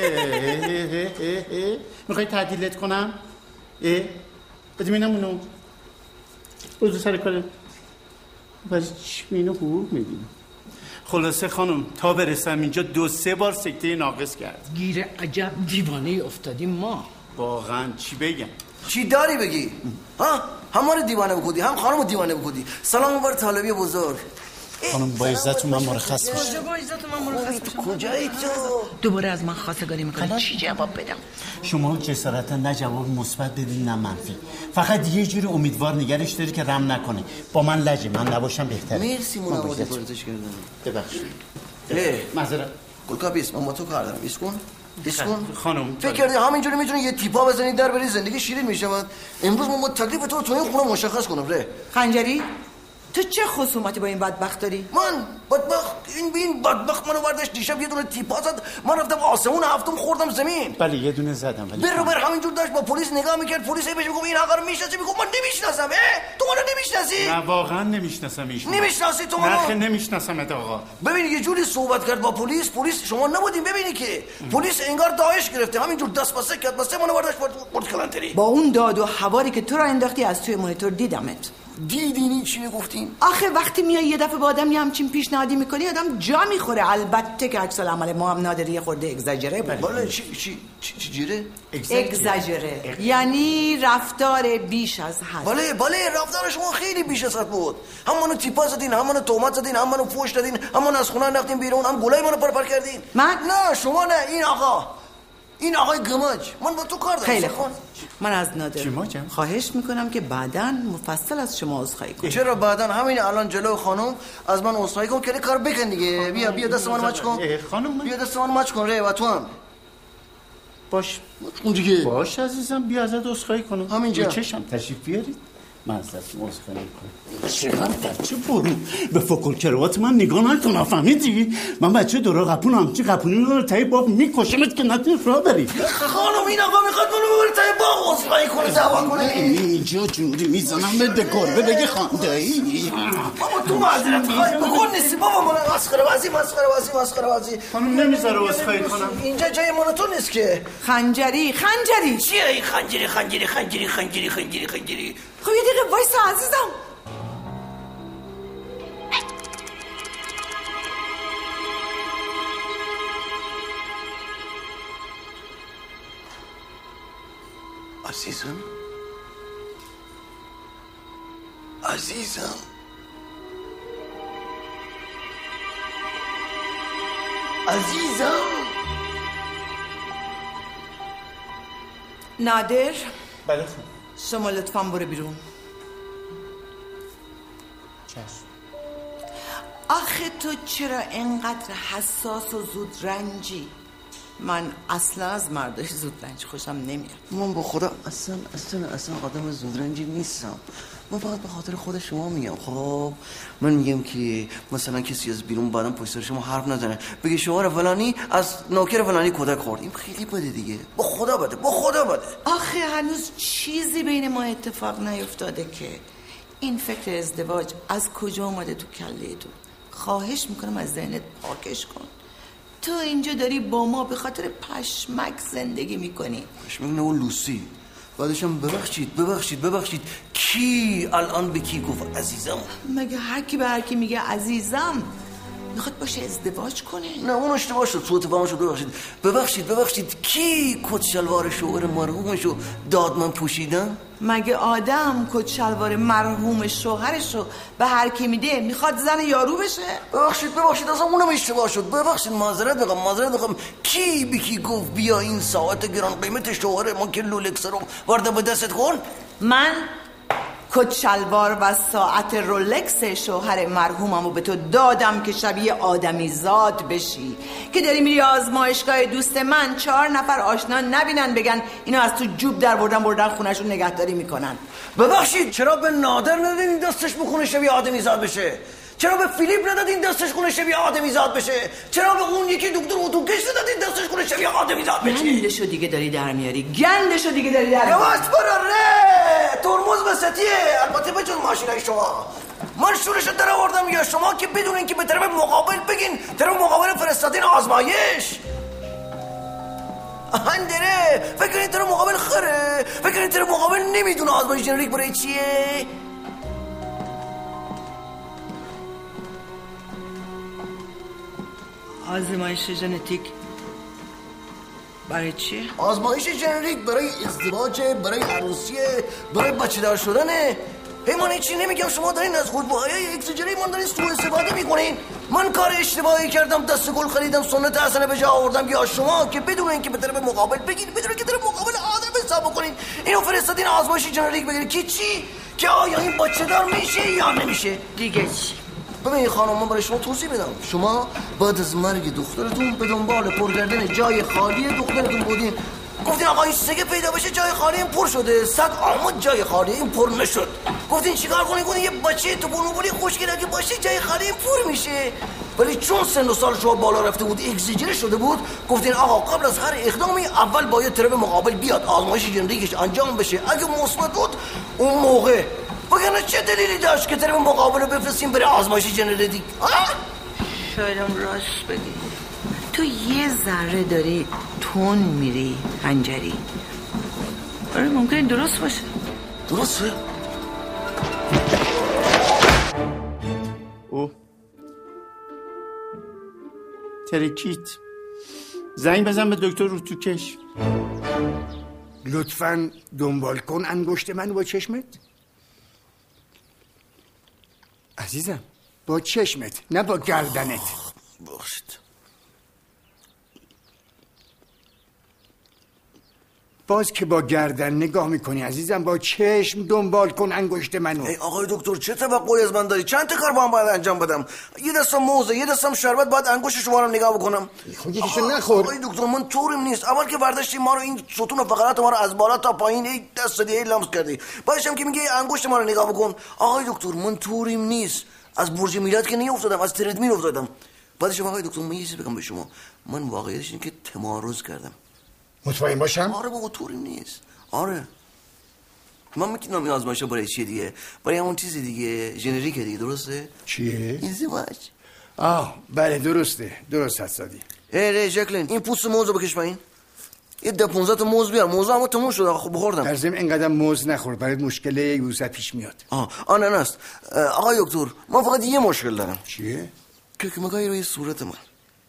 Speaker 8: میزنه میخوای تعدیلت کنم اه بده ببینم اونو روزو سر کاره برای چی اینو حقوق میدیم خلاصه خانم تا برسم اینجا دو سه بار سکته ناقص کرد
Speaker 20: گیره عجب دیوانه افتادیم ما
Speaker 8: واقعا چی بگم
Speaker 5: چی داری بگی ها هم ما رو دیوانه بکودی هم خانم رو دیوانه بکودی سلام بر طالبی بزرگ
Speaker 8: خانم با عزتون من مرخص میشم
Speaker 16: کجا با عزتون من مرخص میشم
Speaker 5: کجایی تو
Speaker 16: دوباره از من خواستگاری میکنی چی جواب بدم
Speaker 8: شما جسارتا نه جواب مثبت بدین نه منفی فقط یه جوری امیدوار نگرش داری که رم نکنه با من لجه من نباشم بهتره
Speaker 5: مرسی منوات پرزش کردم
Speaker 8: ببخشید
Speaker 5: اه
Speaker 8: معذرت
Speaker 5: گلکا بیس من با تو کار دارم بیس کن بیس کن
Speaker 8: خانم
Speaker 5: فکر کردی همینجوری میتونی یه تیپا بزنی در بری زندگی شیرین میشه امروز من تکلیف تو تو این خونه مشخص کنم ره
Speaker 16: خنجری تو چه خصومتی با این بدبخت داری؟
Speaker 5: من بدبخت این بین بدبخت منو برداشت دیشب یه دونه تیپا زد من رفتم آسمون هفتم خوردم زمین
Speaker 8: بله یه دونه زدم ولی
Speaker 5: بر بر همینجور داشت با پلیس نگاه میکرد پلیس بهش میگفت این آقا رو میشناسی میگفت من نمیشناسم اه تو منو نمیشناسی
Speaker 8: نه واقعا نمیشناسم ایشون
Speaker 5: نمیشناسی تو منو
Speaker 8: نه نمیشناسم آقا
Speaker 5: ببین یه جوری صحبت کرد با پلیس پلیس شما نبودین ببینی که پلیس انگار داعش گرفته همینجور دست بسته کرد بسته منو برداشت برد کلانتری
Speaker 16: با اون داد و هواری که تو را انداختی از توی مانیتور دیدمت
Speaker 5: دیدینی چی گفتیم
Speaker 16: آخه وقتی میای یه دفعه با آدم یه همچین پیشنهادی میکنی آدم جا میخوره البته که عکس العمل ما هم نادری یه خورده اگزاجره بود
Speaker 5: بالا چی چی چی جیره
Speaker 16: اگزاجره یعنی رفتار بیش از حد
Speaker 5: بله بله رفتار شما خیلی بیش از حد بود هم منو تیپا زدین هم منو تهمت زدین هم منو فوش دادین هم منو از خونه انداختین بیرون هم گلای منو پرپر کردین
Speaker 16: من
Speaker 5: نه شما نه این آقا این آقای گمج من با تو کار دارم
Speaker 16: خیلی خوب من از نادر
Speaker 8: جان؟
Speaker 16: خواهش میکنم که بعداً مفصل از شما عذرخواهی کنم
Speaker 5: چرا بعداً همین الان جلو خانم از من عذرخواهی کن که کار بکن دیگه بیا بیا دست من ماچ کن
Speaker 8: خانم
Speaker 5: بیا دست من ماچ کن ره و تو هم
Speaker 8: باش
Speaker 5: اون دیگه
Speaker 8: باش عزیزم بیا ازت عذرخواهی کنم
Speaker 5: همینجا
Speaker 8: چشم تشریف بیارید من ازتون عذرخواهی میکنم چقدر بچه برو به فوق کروات من نگاه نکن فهمیدی من بچه دورا قپونم چه قپونی رو تای باب میکشمت که نتونی راه بری
Speaker 5: خانم این آقا میخواد منو ببره تای باغ عذرخواهی کنه دعوا کنه
Speaker 8: اینجا جوری میزنم به گربه بگه خاندایی
Speaker 5: بابا تو معذرت خواهی بکن نیستی بابا من مسخره بازی مسخره بازی مسخره بازی
Speaker 8: خانم نمیذاره عذرخواهی کنم
Speaker 5: اینجا جای من تو نیست که
Speaker 16: خنجری خنجری
Speaker 5: چیه این خنجری خنجری خنجری خنجری خنجری خنجری
Speaker 16: خب یه دقیقه وایسا عزیزم
Speaker 5: عزیزم عزیزم عزیزم
Speaker 16: نادر
Speaker 8: بله خب
Speaker 16: شما لطفاً برو بیرون
Speaker 8: چشم
Speaker 16: آخه تو چرا اینقدر حساس و زود رنجی؟ من اصلا از مردای زود رنج خوشم نمیاد.
Speaker 5: من با خدا اصلا اصلا اصلا آدم زود رنجی نیستم. من فقط به خاطر خود شما میگم. خب من میگم که مثلا کسی از بیرون بعدم پشت سر شما حرف نزنه بگه شوهر فلانی از نوکر فلانی کودک خورد. این خیلی بده دیگه. با خدا بده، با خدا بده.
Speaker 16: آخه هنوز چیزی بین ما اتفاق نیفتاده که. این فکر ازدواج از کجا اومده تو کله تو؟ خواهش میکنم از ذهنت پاکش کن. تو اینجا داری با ما به خاطر پشمک زندگی میکنی.
Speaker 5: پشمک نه اون لوسی. بعدشم ببخشید ببخشید ببخشید کی الان به کی گفت عزیزم؟
Speaker 16: مگه هر کی به هر کی میگه عزیزم میخواد باشه ازدواج کنه؟
Speaker 5: نه اون اشتباه شد، سوء تفاهم شد. ببخشید ببخشید ببخشید کی کت شلوار شوهر مرحومشو داد من پوشیدم؟
Speaker 16: مگه آدم کت شلوار مرحوم شوهرشو به هر کی میده میخواد زن یارو بشه؟
Speaker 5: ببخشید ببخشید اصلا اونم اشتباه شد. ببخشید معذرت میخوام معذرت میخوام. کی به کی گفت بیا این ساعت گران قیمت شوهر ما که لولکس رو وارد به دستت کن؟
Speaker 16: من کت شلوار و ساعت رولکس شوهر مرحوممو به تو دادم که شبیه آدمی زاد بشی، که داری میری آزمایشگاه دوست من چهار نفر آشنا نبینن بگن اینو از تو جوب در بردن بردن خونه‌شون نگهداری میکنن.
Speaker 5: ببخشید چرا به نادر ندین این دستش بخونه شبیه آدمی زاد بشه؟ چرا به فیلیپ ندادین دستش خونه شبیه آدمی زاد بشه؟ چرا به اون یکی دکتر اتوکش ندادین دستش خونه شبیه آدمی زاد بشه؟
Speaker 16: گندشو دیگه داری در میاری، گندشو دیگه داری در میاری.
Speaker 5: یواش برو ره، ترمز وسطیه. البته به جز ماشینای شما من شورشو در آوردم یا شما که بدون اینکه به طرف مقابل بگین طرف مقابل فرستادین آزمایش. اندره فکر کنید طرف مقابل خره، فکر کنید طرف مقابل نمیدونه آزمایش ژنریک برای چیه.
Speaker 16: آزمایش ژنتیک برای چیه؟
Speaker 5: آزمایش ژنریک برای ازدواج، برای عروسیه، برای بچه دار شدنه. هی من چی نمیگم شما دارین از خودباهای اکسیجری من دارین سوء استفاده میکنین. من کار اشتباهی کردم، دست گل خریدم، سنت حسنه به جا آوردم، یا شما که بدون اینکه به طرف مقابل بگین، بدون اینکه طرف مقابل آدم حساب بکنین اینو فرستادین آزمایش ژنریک بگیرید که چی؟ که آیا این بچه دار میشه یا نمیشه؟
Speaker 16: دیگه چی؟
Speaker 5: ببین خانم من برای شما توضیح بدم. شما بعد از مرگ دخترتون به دنبال پر کردن جای خالی دخترتون بودین. گفتین آقا این سگه پیدا بشه جای خالی این پر شده، سگ آمد جای خالی این پر نشد. گفتین چیکار کنین؟ گفتین یه بچه تو بونوبولی خوشگل اگه باشه جای خالی این پر میشه. ولی چون سن و سال شما بالا رفته بود، اکسیژن شده بود، گفتین آقا قبل از هر اقدامی اول باید طرف مقابل بیاد آزمایش ژنریکش انجام بشه. اگه مثبت بود اون موقع، وگرنه چه دلیلی داشت که طرف مقابل رو بفرستیم برای آزمایش ژنریک؟
Speaker 16: شایدم راست بگی تو یه ذره داری تون میری هنجری. آره ممکنه درست باشه.
Speaker 5: درسته؟
Speaker 8: او ترکیت زنگ بزن به دکتر روتوکش.
Speaker 12: لطفاً دنبال کن انگشت من با چشمت. عزیزم با چشمت نه با گردنت.
Speaker 5: باشد
Speaker 12: باز که با گردن نگاه میکنی عزیزم، با چشم دنبال کن انگشت منو.
Speaker 5: ای آقای دکتر چه توقعی از من داری؟ چند تا کار با هم باید انجام بدم؟ یه دستم موزه، یه دستم شربت، باید انگشت شما رو نگاه بکنم.
Speaker 12: خب یکیشو نخور.
Speaker 5: آقای دکتر من طوریم نیست. اول که برداشتی ما رو این ستون فقرات ما رو از بالا تا پایین ای دست دیگه لمس کردی، بعدشم که میگه انگشت ما رو نگاه بکن. آقای دکتر من طوریم نیست. از برج میلاد که نیافتادم، از تردمیل افتادم. بعدشم آقای دکتر من یه چیزی بگم به شما، من واقعیتش اینه که تمارض کردم.
Speaker 12: مطمئن باشم؟
Speaker 5: آره بابا طوری نیست. آره من میتونم این آزمایش برای چیه دیگه؟ برای همون چیزی دیگه، ژنریک دیگه. درسته؟
Speaker 12: چیه؟
Speaker 5: ازدواج.
Speaker 12: آه بله درسته، درست حسادی.
Speaker 5: ای ری جکلین این پوست موز رو بکش پایین. یه ده پونزده تا موز بیار. موز همه تموم شده. خب بخوردم.
Speaker 12: در ضمن اینقدر موز نخور، برای مشکل یوزد پیش میاد.
Speaker 5: آه آه نه نست. آقای دکتر من فقط یه مشکل دارم.
Speaker 12: چیه؟
Speaker 5: که که مگاهی روی صورت من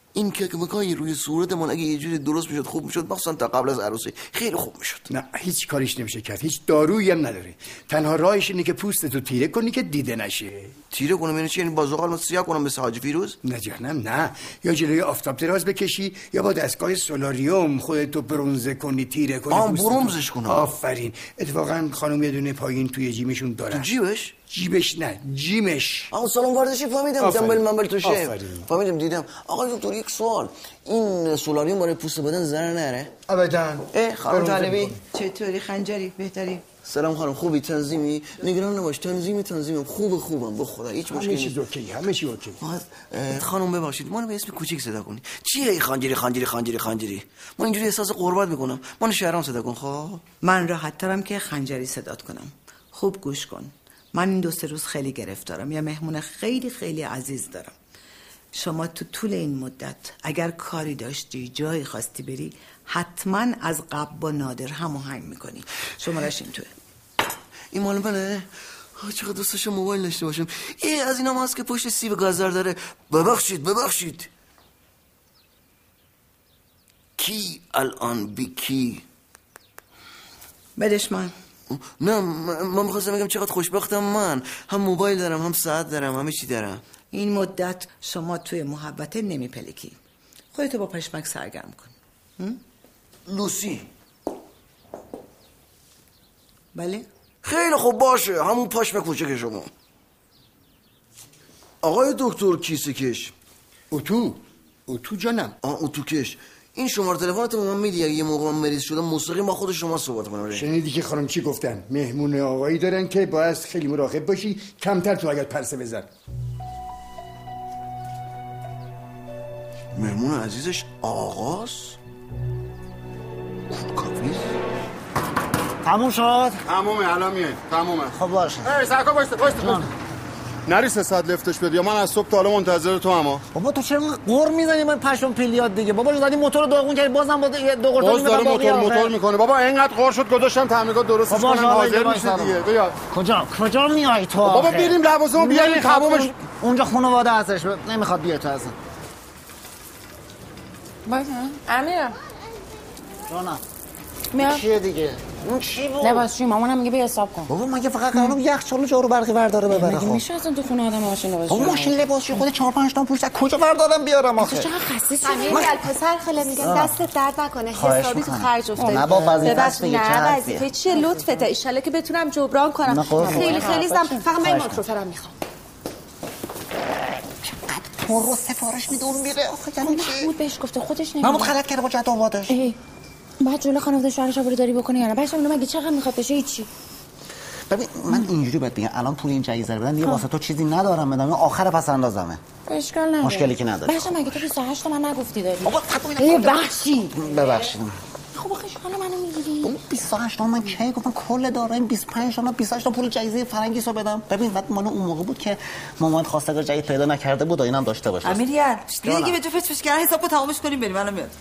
Speaker 5: این که مکای روی صورتمون اگه یه جوری درست میشد خوب میشد، مخصوصا تا قبل از عروسی خیلی خوب میشد.
Speaker 12: نه هیچ کاریش نمیشه کرد، هیچ دارویی هم نداره. تنها راهش اینه که پوستتو تیره کنی که دیده نشه.
Speaker 5: تیره کنم یعنی چی؟ یعنی با زغال سیاه کنم مثل حاجی فیروز؟
Speaker 12: نه جانم نه، یا جلوی آفتاب دراز بکشی یا با دستگاه سولاریوم خودتو برونزه کنی، تیره کنی.
Speaker 5: آم برونزش کنم.
Speaker 12: آفرین. اتفاقا خانم یه دونه پایین توی جیمشون دارن.
Speaker 5: تو جیبش؟
Speaker 12: جیبش نه، جیمش.
Speaker 5: آقا سلام ورزشی فهمیدم، دنبل منبل توشه. فهمیدم دیدم. آقا دکتر یک سوال، این سولاریوم برای پوست بدن ضرر نره؟
Speaker 12: ابداً.
Speaker 5: اه خانم طالبی
Speaker 16: چطوری خنجری؟ بهتری؟
Speaker 5: سلام خانم، خوبی؟ تنظیمی؟ نگران نباش، تنظیمی تنظیمم خوب خوبم به خدا، هیچ مشکلی
Speaker 12: نیست. همه چیز اوکی، همه چی اوکی.
Speaker 5: خانم ببخشید، منو به اسم کوچیک صدا کنی. چیه این خنجری خنجری خنجری خنجری؟ من اینجوری احساس قربت میکنم. منو شهرام صدا کن. خب
Speaker 16: من راحت ترم که خنجری صدات کنم. خوب گوش کن. من این دو سه روز خیلی گرفتارم، یه مهمون خیلی خیلی عزیز دارم. شما تو طول این مدت اگر کاری داشتی، جایی خواستی بری، حتما از قبل با نادر هماهنگ میکنی. شمارش این توه.
Speaker 5: این مال منه؟ چقدر دوست داشتم موبایل داشته باشم. ای از اینا هست که پشت سیب گازدار داره. ببخشید ببخشید. کی الان بی کی؟
Speaker 16: بدش من.
Speaker 5: نه من میخواستم بگم چقدر خوشبختم من. هم موبایل دارم، هم ساعت دارم، همه چی دارم.
Speaker 16: این مدت شما توی محبته نمیپلکی. خودتو با پشمک سرگرم کن.
Speaker 5: لوسی.
Speaker 16: بله؟
Speaker 5: خیلی خوب باشه، همون پشمک کوچک شما. آقای دکتر کیسه کش.
Speaker 12: اتو اتو جانم.
Speaker 5: آه اتو کش. این شماره تلفنت به من میدی اگه یه موقع من مریض شدم مستقیم با خود شما صحبت کنم؟
Speaker 12: شنیدی که خانم چی گفتن؟ مهمون آقایی دارن که باید خیلی مراقب باشی، کمتر تو اگر پرسه بزن.
Speaker 5: مهمون عزیزش آقاست؟ کافیز؟
Speaker 4: تموم شد؟
Speaker 13: تمومه الان میه تمومه.
Speaker 4: خب باشه.
Speaker 13: ای سرکا بایسته بایسته. نری سه ساعت لفتش بدی یا من از صبح تا حالا منتظر تو. اما
Speaker 4: بابا تو چرا قور میزنی من پشم پیلیات دیگه؟ بابا زدی موتور داغون کردی بازم با دو قرطه
Speaker 13: باز داره موتور موتور میکنه. بابا اینقدر قور شد گذاشتم تعمیرات درستش کنم حاضر میشه دیگه. بیا.
Speaker 4: کجا کجا میای تو؟
Speaker 13: بابا بریم لوازمو بیاریم تمومش.
Speaker 4: اونجا خانواده هستش نمیخواد بیاد تو اصلا.
Speaker 3: باشه امیر
Speaker 4: جانا
Speaker 3: میام.
Speaker 4: چیه دیگه؟ اون چی بود؟
Speaker 3: لباسشویی مامانم میگه بیا حساب کن.
Speaker 4: بابا مگه فقط قرارم یخچال جارو برقی برداره ببره؟
Speaker 3: خب میشه اصلا تو خونه آدم ماشین لباسشویی؟
Speaker 4: بابا ماشین لباسشویی خود چهار پنج تا پوست کجا بردارم بیارم آخه؟
Speaker 3: تو چقدر خسته
Speaker 17: امیر پسر خاله میگم دستت درد نکنه، حسابی تو خرج افتادی.
Speaker 4: نه با وظیفه است دیگه.
Speaker 17: نه وظیفه چیه؟ لطفته ان شاءالله که بتونم جبران کنم. خیلی خیلی زم فقط من ماکروفرم میخوام.
Speaker 4: تو رو سفارش میدون میره آخه یعنی چی؟
Speaker 3: محمود بهش گفته خودش نمیره.
Speaker 4: محمود غلط کرده با جد آبادش.
Speaker 3: بعد جلو خانواده شوهرش عبورداری بکنه یا نه؟ بچه‌م مگه چقدر میخواد بشه؟ هیچی.
Speaker 4: ببین من اینجوری بهت بگم الان پول این جایزه رو بدن دیگه واسه تو چیزی ندارم بدم، آخر پس اندازمه.
Speaker 3: اشکال نداره.
Speaker 4: مشکلی که نداره.
Speaker 3: بچه‌م مگه تو بیست و هشت من نگفتی داری؟
Speaker 4: بابا
Speaker 3: ای بخشی.
Speaker 4: ببخشید.
Speaker 3: خب آخه اشکال منو میگیری؟
Speaker 4: بابا بیست و هشت من کی گفتم کل دارم بیست و پنج تا بیست و هشت تا پول جایزه فرنگیسو بدم. ببین بعد مال اون موقع بود که مامان خواستگار جای پیدا نکرده بود و اینم داشته باشه.
Speaker 16: امیریان دیگه به تو فچ فچ کردن حساب تمامش کنیم بریم. الان میاد.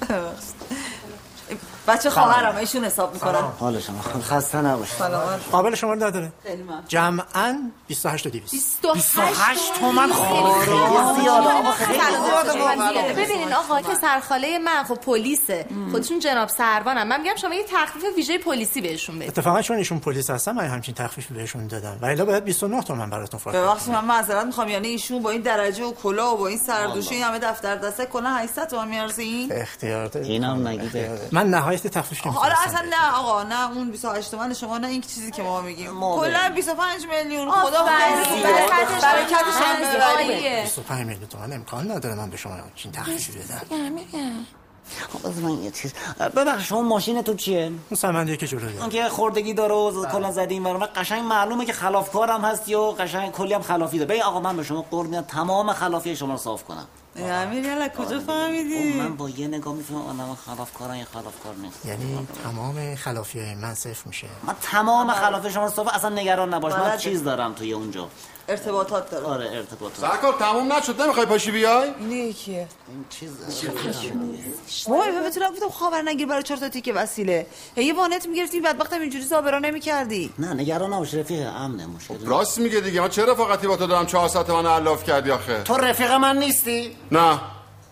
Speaker 16: بچه خواهرم ایشون حساب میکنن.
Speaker 4: حال شما خسته نباش.
Speaker 21: قابل شما رو نداره.
Speaker 16: خیلی ممنون.
Speaker 21: جمعاً بیست و هشت تا دویست.
Speaker 17: بیست و هشت
Speaker 21: تومن
Speaker 17: خیلی زیاده. ببینین آقا که سرخاله من خب پلیسه، خودشون جناب سروانم. من میگم شما یه تخفیف ویژه پلیسی بهشون بدید.
Speaker 21: اتفاقا چون ایشون پلیس هستن من همچین تخفیفی بهشون دادم. ولی باید بیست و نه تومن براتون فرض کنم.
Speaker 16: ببخشید من معذرت میخوام، یعنی ایشون با این درجه و کلاه و با این سردوشی همه دفتر دسته کلا هشتصد تومن میارزین؟
Speaker 21: اختیار دارید.
Speaker 4: اینم نگیده.
Speaker 21: من نهایت تخفیفش نمیدم.
Speaker 16: حالا اصلا نه آقا نه اون بیست و هشت تومن شما نه این چیزی که ما میگیم. کلا بیست و پنج میلیون خدا برکتش هم ببره.
Speaker 21: بیست و پنج میلیون تومن امکان نداره من به شما چین تخفیفی بدم.
Speaker 4: خب از من یه چیز ببخش شما ماشینتون چیه؟
Speaker 21: اون سمندی که جلوی
Speaker 4: اون که خوردگی داره و کلا زدیم برام قشنگ معلومه که خلافکارم هستی و قشنگ کلی هم خلافی داره. ببین آقا من به شما قول میدم تمام خلافی شما رو صاف کنم.
Speaker 16: امیر یالا کجا فهمیدی؟
Speaker 4: من با یه نگاه میفهمم آدم خلافکارن یا خلافکار نیست.
Speaker 21: یعنی تمام خلافی من صفر میشه.
Speaker 4: من تمام خلافی شما رو صاف، اصلا نگران نباش. من چیز دارم توی اونجا
Speaker 16: ارتباطات داره.
Speaker 4: آره ارتباطات.
Speaker 13: سرکار تموم نشد نمیخوای پاشی بیای؟
Speaker 16: این یکیه.
Speaker 4: این چیز
Speaker 16: وای ببینم گفتم خبر نگیر برای چهار تا تیکه وسیله. یه وانت میگرفتی بدبختم اینجوری زابرا نمیکردی.
Speaker 4: نه نگران نباش رفیق امنه مشکل.
Speaker 13: راست میگه دیگه. من چه رفاقتی با تو دارم؟ چهار ساعت من الاف کردی آخه.
Speaker 4: تو رفیق من نیستی؟
Speaker 13: نه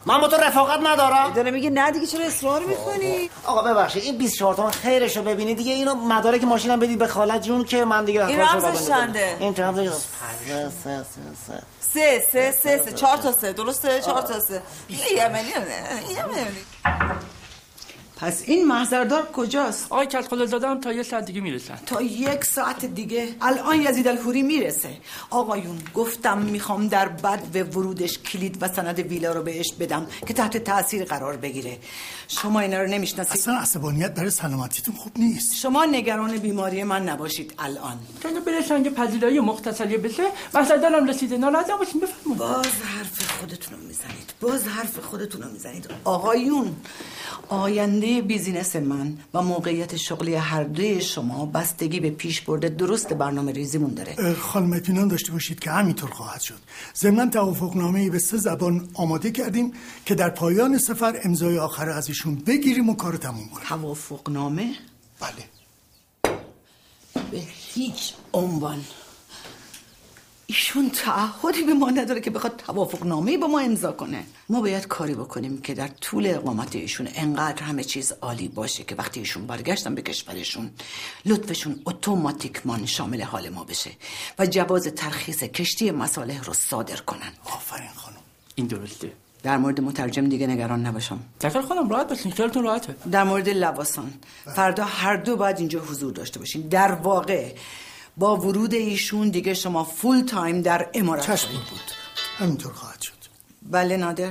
Speaker 4: من با تو رفاقت ندارم.
Speaker 16: داره میگه نه دیگه، چرا اصرار میکنی؟
Speaker 4: آقا ببخشید این بیست و چهار تومن خیرشو ببینید دیگه. اینو مدارک ماشینم بدید به خالت جون که من دیگه
Speaker 16: این رمزش چنده؟
Speaker 4: این رمزش سه سه
Speaker 16: سه سه سه سه چهار تا سه درسته؟ چهار تا سه. این یمنی یمنی. پس این محضردار کجاست؟
Speaker 20: آقای کلخلا زاده هم تا یه ساعت دیگه میرسن.
Speaker 16: تا یک ساعت دیگه؟ الان یزید الحوری میرسه. آقایون گفتم میخوام در بد و ورودش کلید و سند ویلا رو بهش بدم که تحت تاثیر قرار بگیره. شما اینا رو نمیشناسید؟
Speaker 2: اصلا عصبانیت برای سلامتیتون خوب نیست.
Speaker 16: شما نگران بیماری من نباشید الان.
Speaker 20: تا برسن که پذیرایی مختصری بشه محضردارم رسیده، ناراحت نباشید. بفرمایید.
Speaker 16: باز حرف خودتون رو میزنید. باز حرف خودتون رو میزنید. آقایون آینده بیزینس من و موقعیت شغلی هر دوی شما بستگی به پیش برده درست برنامه ریزیمون داره.
Speaker 2: خانم اطمینان داشته باشید که همینطور خواهد شد. ضمن توافقنامه‌ای به سه زبان آماده کردیم که در پایان سفر امضای آخر از ایشون بگیریم و کارو تموم کنیم.
Speaker 16: توافقنامه؟
Speaker 2: بله.
Speaker 16: به هیچ عنوان. ایشون تعهدی به ما نداره که بخواد توافقنامه‌ای با ما امضا کنه. ما باید کاری بکنیم که در طول اقامت ایشون انقدر همه چیز عالی باشه که وقتی ایشون برگشتن به کشورشون لطفشون اتوماتیکمان شامل حال ما بشه و جواز ترخیص کشتی مصالح رو صادر کنن.
Speaker 2: آفرین خانم.
Speaker 20: این درسته.
Speaker 16: در مورد مترجم دیگه نگران نباشم.
Speaker 20: دکتر خانم راحت باشین، خیالتون راحته.
Speaker 16: در مورد لواسان فردا هر دو باید اینجا حضور داشته باشین. در واقع با ورود ایشون دیگه شما فول تایم در امارات.
Speaker 2: چشم بود. همینطور خواهد شد.
Speaker 16: بله نادر.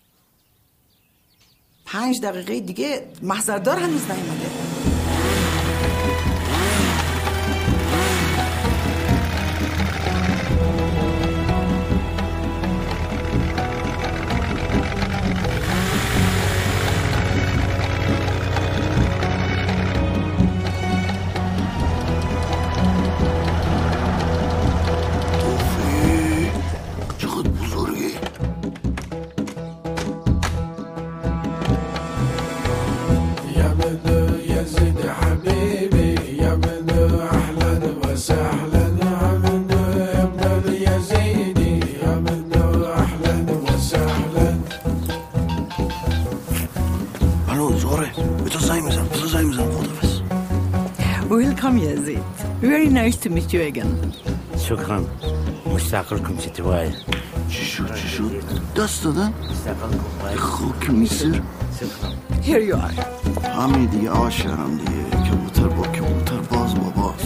Speaker 16: پنج دقیقه دیگه محضردار هنوز نیومده. Welcome Yazid. Very nice to meet you again.
Speaker 12: شکرا. مستقل کن چی توای. چی شد چی شد؟ دست دادن؟ خاک میسر.
Speaker 16: Here you are.
Speaker 12: همین دیگه عاشقم دیگه. کبوتر با کبوتر باز با باز.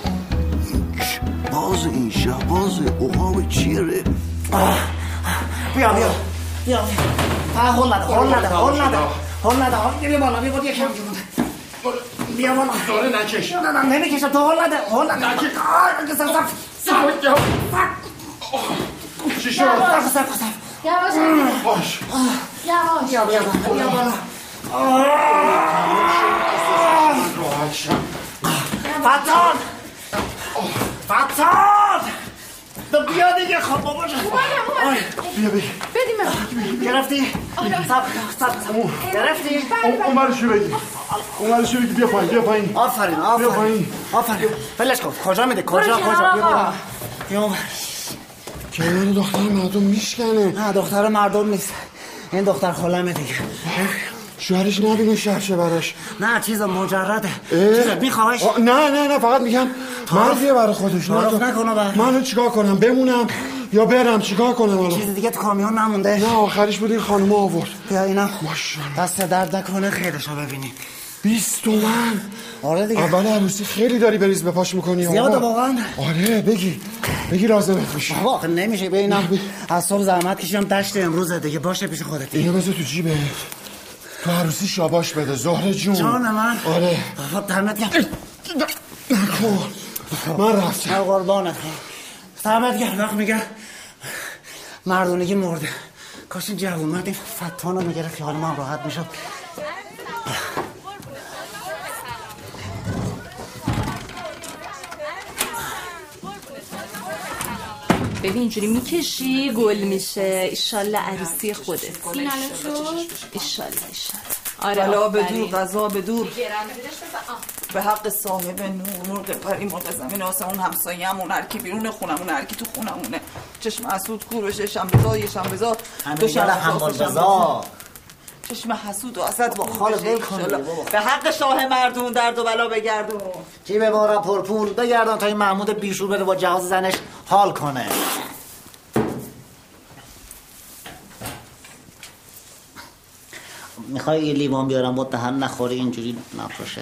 Speaker 12: باز این شهباز اوهاو چیره.
Speaker 4: بیا بیا بیا. ها هول نده هول نده هول نده هول نده هول بیا بالا بیا بالا یکم بیا بالا.
Speaker 13: داره نکش.
Speaker 4: نه نه نمیکشم تو هول نده هول نده.
Speaker 13: نکش.
Speaker 4: آه سر سر.
Speaker 13: چی شد؟
Speaker 4: سر سر سر.
Speaker 3: یواش
Speaker 13: باش.
Speaker 3: یواش.
Speaker 4: بیا بیا بیا بالا. فتان فتان تو بیا دیگه خب بابا جان.
Speaker 13: بیا بیا.
Speaker 3: بدیم من.
Speaker 4: گرفتی؟ سب سب گرفتی؟
Speaker 13: اون برشو بگی. اون برشو بگی بیا پایین بیا پایین.
Speaker 4: آفرین آفرین آفرین. فلش کن کجا میده کجا کجا بیا بیا.
Speaker 13: کنار دختر مردم میشکنه.
Speaker 4: نه دختر مردم نیست. این دختر خالمه دیگه.
Speaker 13: شوهرش نبینه شرشه براش.
Speaker 4: نه چیز مجرده. چیز میخواهش.
Speaker 13: نه نه نه فقط میگم مردیه برای خودش.
Speaker 4: تعارف نکنه بر
Speaker 13: من چیکار کنم بمونم یا برم چیکار کنم الان؟
Speaker 4: چیز دیگه تو کامیون نمونده.
Speaker 13: نه آخرش بود این خانومه آورد.
Speaker 4: بیا اینا
Speaker 13: ماشاءالله
Speaker 4: دست درد نکنه خیرشو ببینی.
Speaker 13: بیست تومن.
Speaker 4: آره دیگه.
Speaker 13: اول عروسی خیلی داری بریز بپاش میکنی.
Speaker 4: زیاده واقعا.
Speaker 13: آره بگی بگی لازمت میشه.
Speaker 4: واقعا نمیشه ببینم از صبح زحمت کشیدم دشت امروز دیگه باشه پیش خودت.
Speaker 13: اینو بذار تو جیبت. تو عروسی شاباش بده زهره جون.
Speaker 4: جان من.
Speaker 13: آره.
Speaker 4: خب دمت گرم.
Speaker 13: نکن. من رفتم.
Speaker 4: قربانت دمت گرم. وقت میگه مردونگی مرده. کاش این جوون مرد این فتانو میگره خیال من راحت میشد.
Speaker 17: ببین اینجوری میکشی گل میشه. ایشالله عروسی خودت.
Speaker 3: این الان شد؟
Speaker 17: ایشالله ایشالله.
Speaker 16: آره بلا به دور غذا به دور. به حق صاحب نور مرغ پری مرغ زمین آسمون همسایه‌مون هر کی بیرون خونمون هر کی تو خونمونه چشم حسود کورش شنبه‌زا یه شنبه‌زا دو شنبه
Speaker 4: حمال بزا
Speaker 16: چشم حسود و حسد
Speaker 4: با خال ول کن
Speaker 16: به حق شاه مردون درد و بلا بگردون
Speaker 4: جیب بارا پرپول بگردان تا این محمود بیشور بره با جهاز زنش حال کنه. میخوای یه لیوان بیارم با دهن نخوری اینجوری نفروشه؟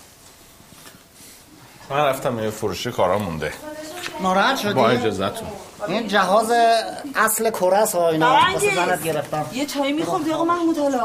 Speaker 11: من رفتم یه فروشی کارا مونده.
Speaker 4: ناراحت شدی؟
Speaker 11: با اجازهتون.
Speaker 4: این جهاز اصل کره است ها اینا واسه زنت گرفتم.
Speaker 16: یه چای میخوام آقا محمود حالا.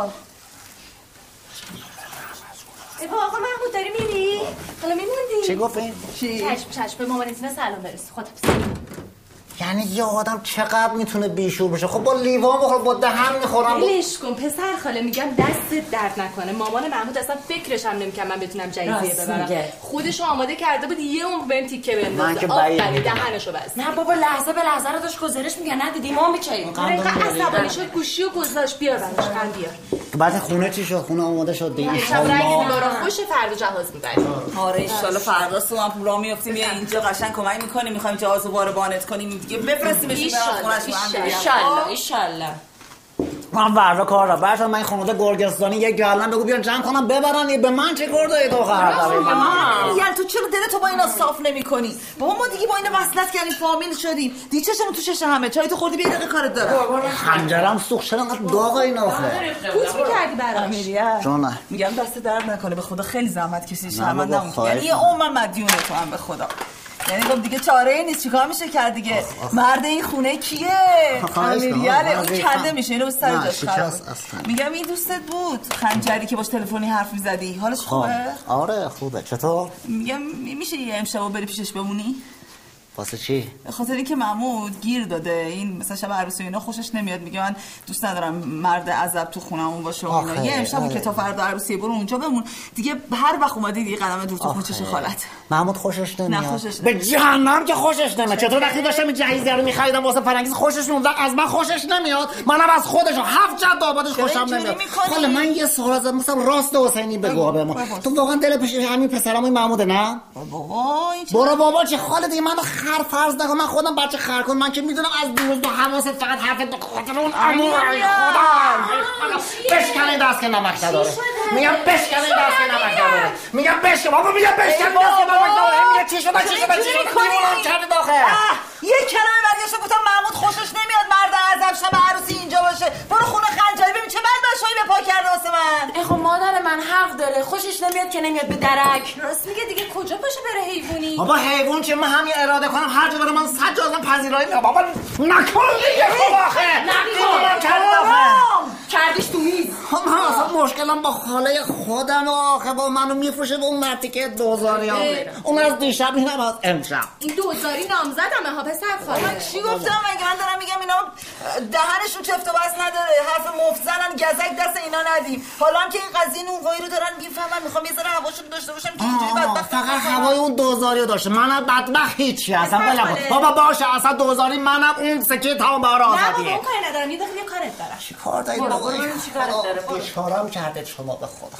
Speaker 17: ای با آقا محمود داری میری؟ حالا میموندی؟
Speaker 4: چی گفت این؟
Speaker 17: چی؟ چشم چشم به مامانتینا سلام برس. خدافظ.
Speaker 4: یعنی یه آدم چقدر میتونه بیشور بشه؟ خب با لیوان بخور با دهن میخورم.
Speaker 17: ولش کن پسر خاله میگم دستت درد نکنه. مامان محمود اصلا فکرش هم نمی‌کنه من بتونم جایزه ببرم. خودش آماده کرده بود یه عمر بهم تیکه بندازه.
Speaker 4: من که بعید
Speaker 17: دهنشو بس.
Speaker 22: نه بابا لحظه به لحظه رو داشت گزارش میگه ندیدی ما میچاییم.
Speaker 17: عصبانی شد گوشی و گذاشت بیار براش قند بیار.
Speaker 4: بعد خونه چی شد؟ خونه آماده شد دیگه.
Speaker 17: ان شاء الله دیوارا خوش فردا جهاز می‌بریم.
Speaker 16: آره ان شاء الله فردا صبح پولا میافتیم یا اینجا قشنگ کمک می‌کنیم می‌خوایم جهازو باربانت کنیم دیگه بفرستیمش
Speaker 22: ایشالله ایشالله.
Speaker 4: من وردا کار را برشم من خانواده گرگستانی یک گردن بگو بیان جمع کنم ببرن به من چه کار داری تو خرد
Speaker 16: یعنی تو چرا دلتو با اینا صاف نمی کنی؟ بابا ما دیگه با اینا وصلت کردیم فامیل شدیم دیگه چشمون تو چشم همه چای تو خوردی بیا دقیقه کارت دارم
Speaker 4: خنجرم سوخت شد انقدر داغ این آخه
Speaker 16: پوت میکردی براش
Speaker 4: امیریه جانه
Speaker 16: میگم دست درد نکنه به خدا خیلی زحمت کشیدی شرمنده نمون یعنی یه عمر مدیون تو هم به خدا یعنی خب دیگه چاره ای نیست چیکار میشه کرد دیگه مرد این خونه کیه امیریاله اون کنده میشه اینو سر جاش خراب میگم این دوستت بود خنجری که باش تلفنی حرف میزدی حالش خوبه
Speaker 4: آره خوبه چطور
Speaker 16: میگم میشه یه امشب بری پیشش بمونی
Speaker 4: واسه چی؟
Speaker 16: به خاطر اینکه محمود گیر داده این مثلا شب عروسی اینا خوشش نمیاد میگه من دوست ندارم مرد عزب تو خونمون باشه اینا یه امشب که تا فردا عروسی برو اونجا بمون دیگه هر وقت اومدی دیگه قدم دور تو کوچش خالت
Speaker 4: محمود خوشش نمیاد
Speaker 16: نه خوشش
Speaker 4: به جهنم که خوشش نمیاد چطور وقتی داشتم این جهیزی رو می‌خریدم واسه فرنگیز خوشش نمیاد از من خوشش نمیاد منم از خودش هفت جد آبادش خوشم نمیاد حالا من یه سوال ازم مثلا راست حسینی بگو به ما تو واقعا دل پیش همین پسرام محموده نه
Speaker 16: بابا
Speaker 4: برو بابا چه خاله دیگه من خر فرض نکن من خودم بچه خر کن من که میدونم از دیروز تو حواست فقط حرف به خاطر اون عمو خدا بشکنه دست که نمک نداره میگم بشکنه دست که نمک نداره میگم بشکنه بابا میگم بشکنه دست که نمک نداره میگم چی شده چی شده چی شده دیوونم کرده داخل
Speaker 16: یه کلمه برگشت گفتم محمود خوشش نمیاد مرد عزب شب عروسی اینجا باشه برو خونه خنجری ببین چه بعد بشایی به پا کرده واسه من
Speaker 22: ای خب مادر من حق داره خوشش نمیاد که نمیاد به درک
Speaker 17: راست میگه دیگه کجا باشه بره حیوانی
Speaker 4: بابا حیوان چه من همین اراده کنم هر جا برم من صد جا ازم پذیرایی میکنم بابا نکن دیگه خب آخه
Speaker 22: نکن کردش تو میز
Speaker 4: من اصلا مشکلم با خاله خودم آخه با منو میفروشه به اون مرتی که دوزاری ها اون از دیشب اینم از امشب
Speaker 17: این دوزاری نامزدمه ها پسر خاله
Speaker 16: من چی گفتم مگه من دارم میگم اینا دهنشون چفت و بس نداره حرف مفت زنن گزک دست اینا ندیم حالا هم که این قضیه نونوایی رو دارن میفهمن میخوام یه ذره هواشون داشته باشم که اینجوری بدبخت
Speaker 4: فقط هوای اون دوزاری رو داشته منم بدبخت هیچی اصلا بلکن بابا باشه اصلا دوزاری منم اون سکه تمام بهار آزادیه
Speaker 17: نه بابا اون کاری ندارم یه دفعه یه کارت دارم
Speaker 4: چی کار دارید بابا
Speaker 22: چی کارت داره
Speaker 4: بیچاره‌ام کرده شما به خدا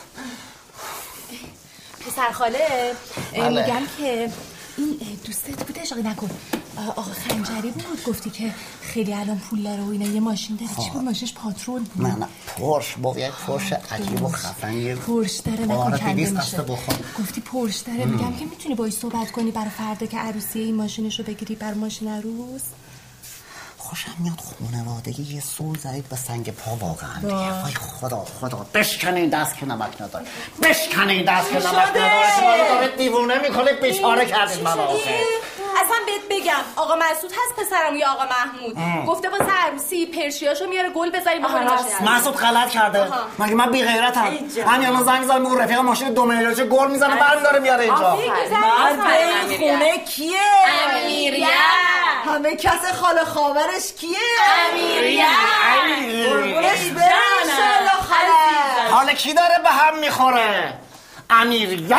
Speaker 17: پسر خاله میگم که این دوستت بودش آقا نکن آقا خنجری بود گفتی که خیلی الان پول داره و اینا یه ماشین داره چی بود ماشینش پاترول بود
Speaker 4: نه نه پورش بابا یک پورش عجیب و خفنی
Speaker 17: پورش داره نکن کنده میشه
Speaker 4: بخور.
Speaker 17: گفتی پورش داره میگم که میتونی باهاش صحبت کنی برای فردا که عروسی این ماشینشو بگیری برای ماشین عروس
Speaker 4: خوشم میاد خانوادگی یه سول زدید به سنگ پا واقعا دیگه وای خدا خدا بشکنین دست که نمک نداره بشکنین دست که نمک نداره شما داره دیوونه میکنه بیچاره کردید من آخه
Speaker 17: اصلا بهت بگم آقا مسعود هست پسرم یا آقا محمود ام. گفته واسه عروسی پرشیاشو میاره گل بذاری با ماشین
Speaker 4: مسعود غلط کرده مگه من بی غیرتم من یعنی زنگ زدم میگم رفیق ماشین دو میلیون چه گل میزنه برمی داره میاره اینجا
Speaker 16: من خونه کیه
Speaker 17: امیریه
Speaker 16: همه کس خاله خاورش کیه
Speaker 17: امیریه
Speaker 16: قربونش برم خاله
Speaker 4: حالا کی داره به هم میخوره امیریه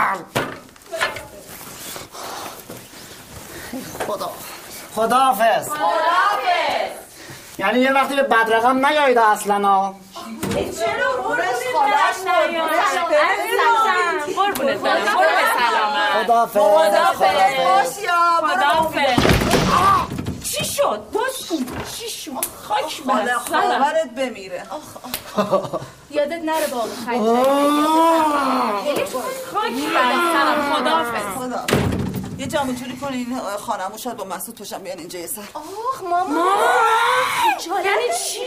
Speaker 4: خدا خداحافظ
Speaker 17: خداحافظ
Speaker 4: یعنی یه وقتی به بدرقم نیایید اصلا ها
Speaker 17: چرا قربونش خالش نیایید قربونت برم برو به سلامت
Speaker 5: خداحافظ
Speaker 17: خداحافظ
Speaker 16: خداحافظ
Speaker 17: چی شد؟ باز کن چی شد؟ خاک بر
Speaker 16: خواهرت بمیره
Speaker 3: یادت نره باقی خیلی
Speaker 17: خاک بر سرم خداحافظ
Speaker 16: یه جامعه جوری کنین خانمو شاید با مسعود پشم بیان اینجا یه سر
Speaker 17: آخ ماما یعنی چی؟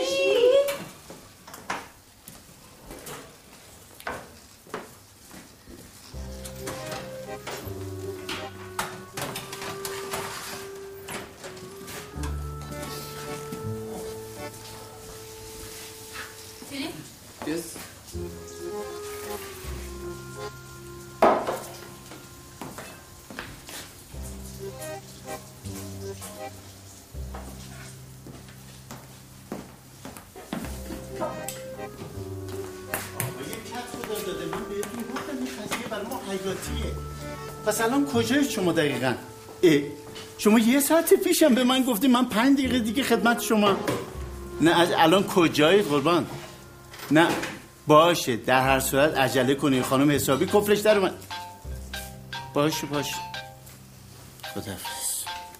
Speaker 7: Yes.
Speaker 8: پس الان کجای شما دقیقا؟ اه شما یه ساعت پیشم به من گفتی من پنج دقیقه دیگه خدمت شما. نه از الان کجایی قربان؟ نه باشه در هر صورت عجله کنی خانم حسابی کفلش در من. باشه باشه خداحافظ.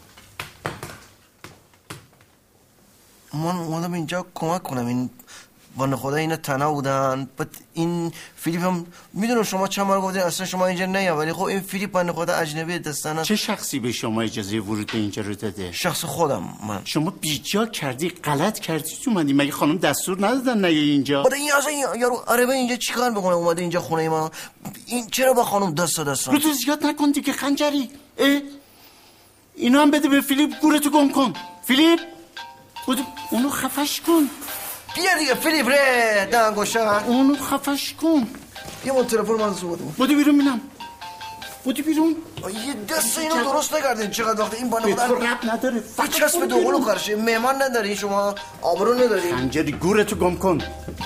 Speaker 5: من اومدم اینجا کمک کنم. این بنده خدا اینا تنها بودن. بعد این فیلیپ هم میدونم شما چند بار گفتین اصلا شما اینجا نیا، ولی خب این فیلیپ بنده خدا اجنبی دستانه.
Speaker 8: چه شخصی به شما اجازه ورود به اینجا رو داده؟
Speaker 5: شخص خودم من.
Speaker 8: شما بیجا کردی غلط کردی تو اومدی. مگه خانم دستور ندادن نیای اینجا؟
Speaker 5: بعد این اصلا یارو عربه اینجا چیکار میکنه اومده اینجا خونه ما؟ این چرا با خانم دست دستان؟
Speaker 8: رو تو زیاد نکن دیگه خنجری. اه اینا هم بده به فیلیپ. گورتو گم کن فیلیپ. بودو اونو خفش کن.
Speaker 5: بیا دیگه فیلیپ ره دنگوشن.
Speaker 8: اونو خفش کن.
Speaker 5: یه من تلفن من صحبت کنم.
Speaker 8: بودو بیرون بینم. بودو بیرون.
Speaker 5: یه دست اینو درست نکردین. چقدر وقت این بانه
Speaker 8: بودن به تو رب نداره.
Speaker 5: چسب دوغلو کارشه. مهمان نداری شما؟ آبرو نداری؟
Speaker 8: خنجری گورتو گم کن.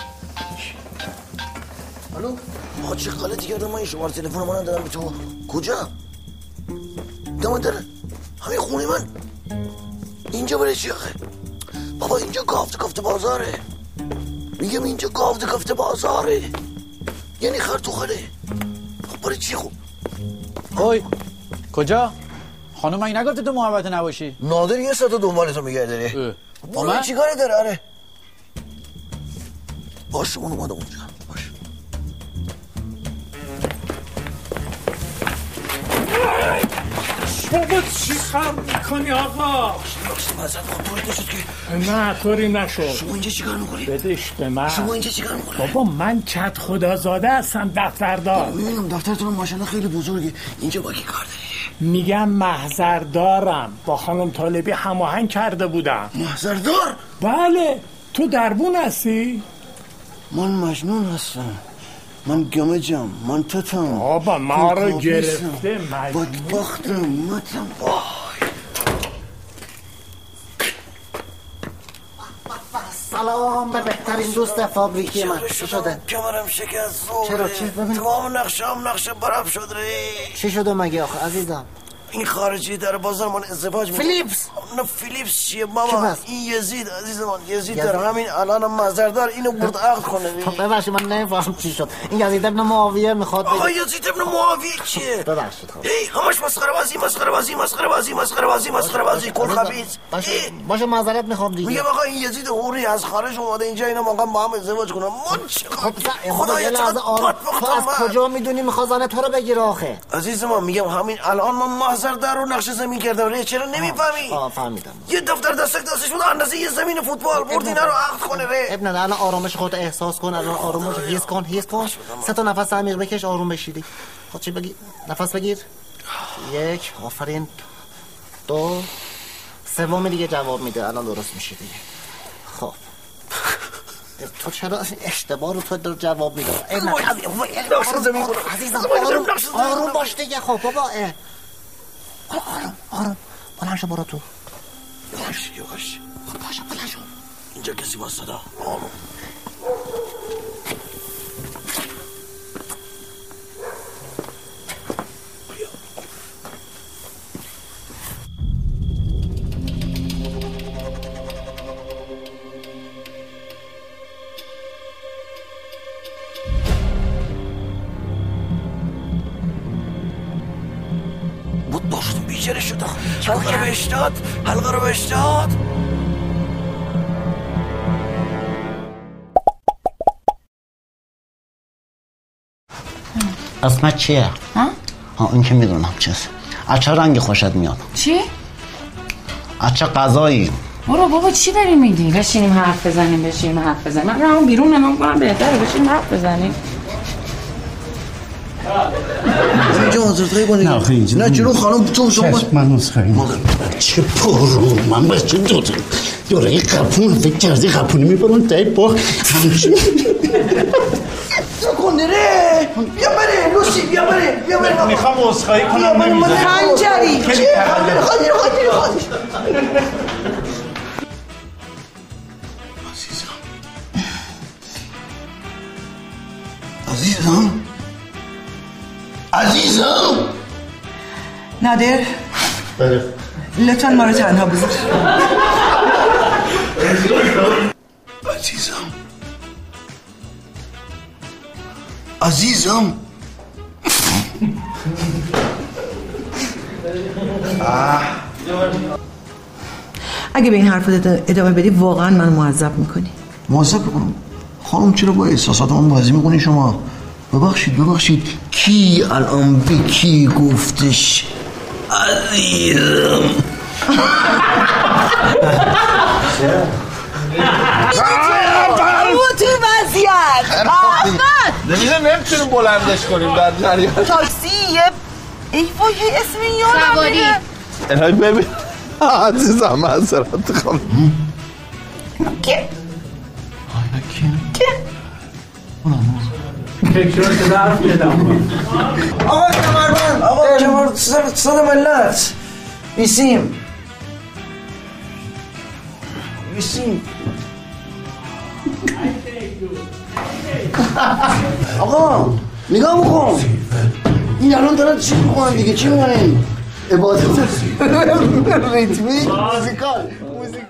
Speaker 5: الو ما چه غلطی کردم؟ من این شماره تلفن من دادم به تو. کجا؟ دم در همین خونه من. اینجا برای چی آخه؟ بابا اینجا گافت گافت بازاره. میگم اینجا گافت گافت بازاره، یعنی خر تو خره. خب برای چی خوب؟
Speaker 7: اوی کجا؟ خانم این نگفته تو محبت نباشی؟
Speaker 5: نادر یه ساعت دنبالتو میگرده. برای چی کاره داره؟ آره باشه اون اومده اونجا. باشه
Speaker 10: بابا چی کار میکنی آقا؟ نه طوری نشد.
Speaker 5: شما اینجا چی کار میکنی؟
Speaker 10: بدش به من.
Speaker 5: شما اینجا چی کار میکنی؟
Speaker 10: بابا من کت خدازاده هستم دفتردار.
Speaker 5: میدونم دفترتون ماشاءالله خیلی بزرگه. اینجا با کی کار داری؟
Speaker 10: میگم محضر دارم. با خانم طالبی هماهنگ کرده بودم.
Speaker 5: محضر دار؟
Speaker 10: بله. تو دربون هستی؟
Speaker 5: من مجنون هستم. من گمجم. من تتم.
Speaker 10: بابا ما رو گرفته مجنون.
Speaker 5: بدبختم متم. وای
Speaker 4: سلام به بهترین دوست فابریکی من. چی شده؟
Speaker 5: کمرم شکست.
Speaker 4: چرا؟ چی؟ ببین
Speaker 5: تمام نقشه هم نقشه براب شد ری.
Speaker 4: چی شده مگه آخه عزیزم؟
Speaker 5: این خارجی در بازار من ازدواج میکنه.
Speaker 4: فیلیپس.
Speaker 5: نه فیلیپس چیه بابا؟ این یزید عزیز من. یزید در همین الان مزردار اینو برد عقد کنه.
Speaker 4: ببخشید من نمیفهم چی شد. این یزید ابن معاویه میخواد
Speaker 5: آقا یزید ابن معاویه چیه؟
Speaker 4: ببخشید خب.
Speaker 5: ای همش مسخره بازی مسخره بازی مسخره بازی مسخره بازی مسخره بازی کل خبیث.
Speaker 4: باشه باشه معذرت میخوام دیگه.
Speaker 5: میگم آقا این یزید حوری از خارج اومده اینجا اینا موقع با هم ازدواج کنن. من
Speaker 4: خدا یه لحظه آروم. تو از کجا میدونی میخواد زن تو رو بگیره آخه؟
Speaker 5: عزیز من میگم همین الان من محضردار رو نقشه زمین کردم. ره چرا نمیفهمی؟
Speaker 4: آه فهمیدم.
Speaker 5: یه دفتر دستک دستشون اندازه یه زمین فوتبال برد اینا رو عقد کنه. ره
Speaker 4: ابن الان آرامش خودت احساس کن. الان آرامش حس کن حس کن. سه تا نفس عمیق بکش آروم بشی. خود چی بگی؟ نفس بگیر. یک. آفرین. دو. سوم دیگه جواب میده. الان درست میشه دیگه. خب تو چرا اشتباه رو تو در جواب میده؟ عزیزم آروم آروم باش دیگه. خب بابا آروم آروم بلند شو برو تو.
Speaker 5: یواش یواش.
Speaker 4: خب باشه بلند شو.
Speaker 5: اینجا کسی واسطه آروم. حلقه رو بهش داد حلقه رو بهش داد.
Speaker 4: اسمت چیه؟
Speaker 17: ها؟
Speaker 4: ها این که میدونم چیست. از چه رنگی خوشت میاد؟
Speaker 17: چی؟
Speaker 4: از چه غذایی؟
Speaker 17: برو بابا چی داری میگی؟ بشینیم حرف بزنیم بشینیم حرف بزنیم. من راه بیرون نمام کنم بهتره بشینیم حرف بزنیم.
Speaker 5: اینجا حضرت خیلی بانید.
Speaker 8: نه آخه اینجا
Speaker 5: نه جلو خانم تو شما
Speaker 8: چشم من نسخه چه پرو من بچه دوتون دوره قپون فکر کردی قپونی میبرون تایی با همچین
Speaker 5: کن نره بیا بره لوسی بیا بره بیا بره
Speaker 8: میخوام عذرخواهی کنم
Speaker 5: نمیذارم خنجری چی؟ خواهی خواهی خواهی خواهی عزیزم عزیزم
Speaker 16: نادر
Speaker 8: بله
Speaker 16: لطفا ما رو تنها بذار.
Speaker 5: عزیزم عزیزم
Speaker 16: اگه به این حرفت ادامه بدی واقعا من معذب میکنی.
Speaker 5: معذب بکنم خانم چرا با احساسات من بازی میکنی شما؟ ببخشید ببخشید کی الان به کی گفتش عزیزم؟
Speaker 16: تو وضعیت احمد
Speaker 11: نمیشه نمیتونیم بلندش کنیم در جریان
Speaker 16: تاکسی یه ای وای اسم یادم
Speaker 3: سواری
Speaker 11: الهی ببین عزیزم معذرت خواهم
Speaker 16: که
Speaker 5: که
Speaker 20: تکرار ظرف بدم.
Speaker 5: آقا کمربند آقا کمر صد ملت بیسیم بیسیم آقا نگاه بکن این الان دارن چی میکنن دیگه چی میکنن عبادت ریتمی موزیکال موزیکال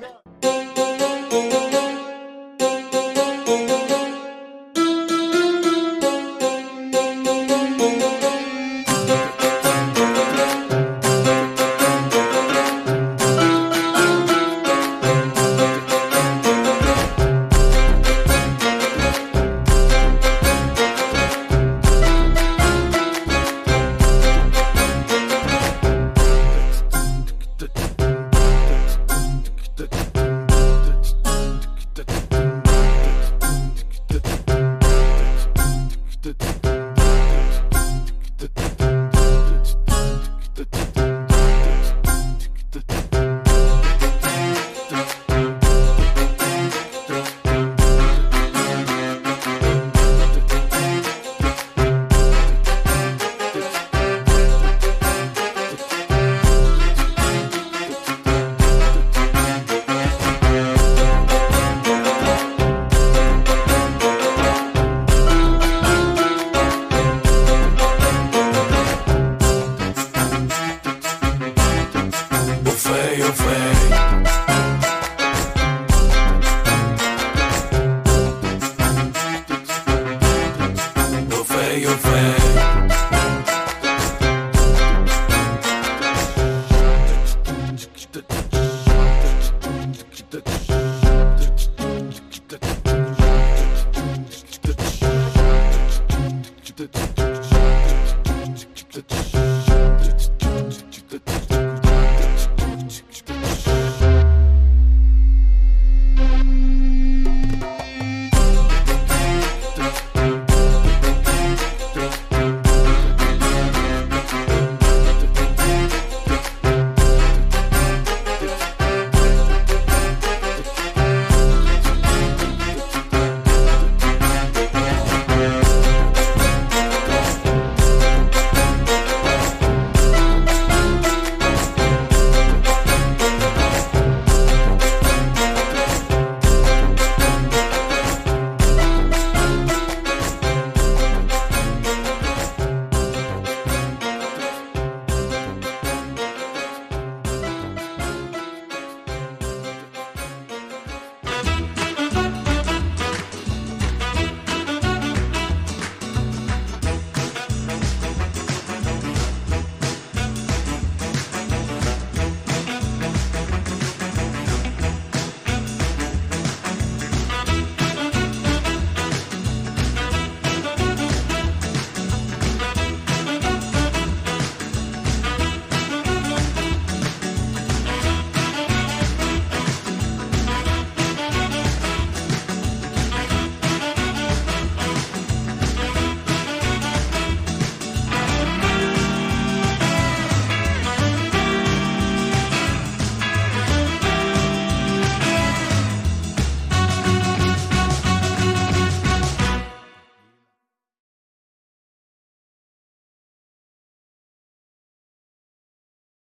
Speaker 9: the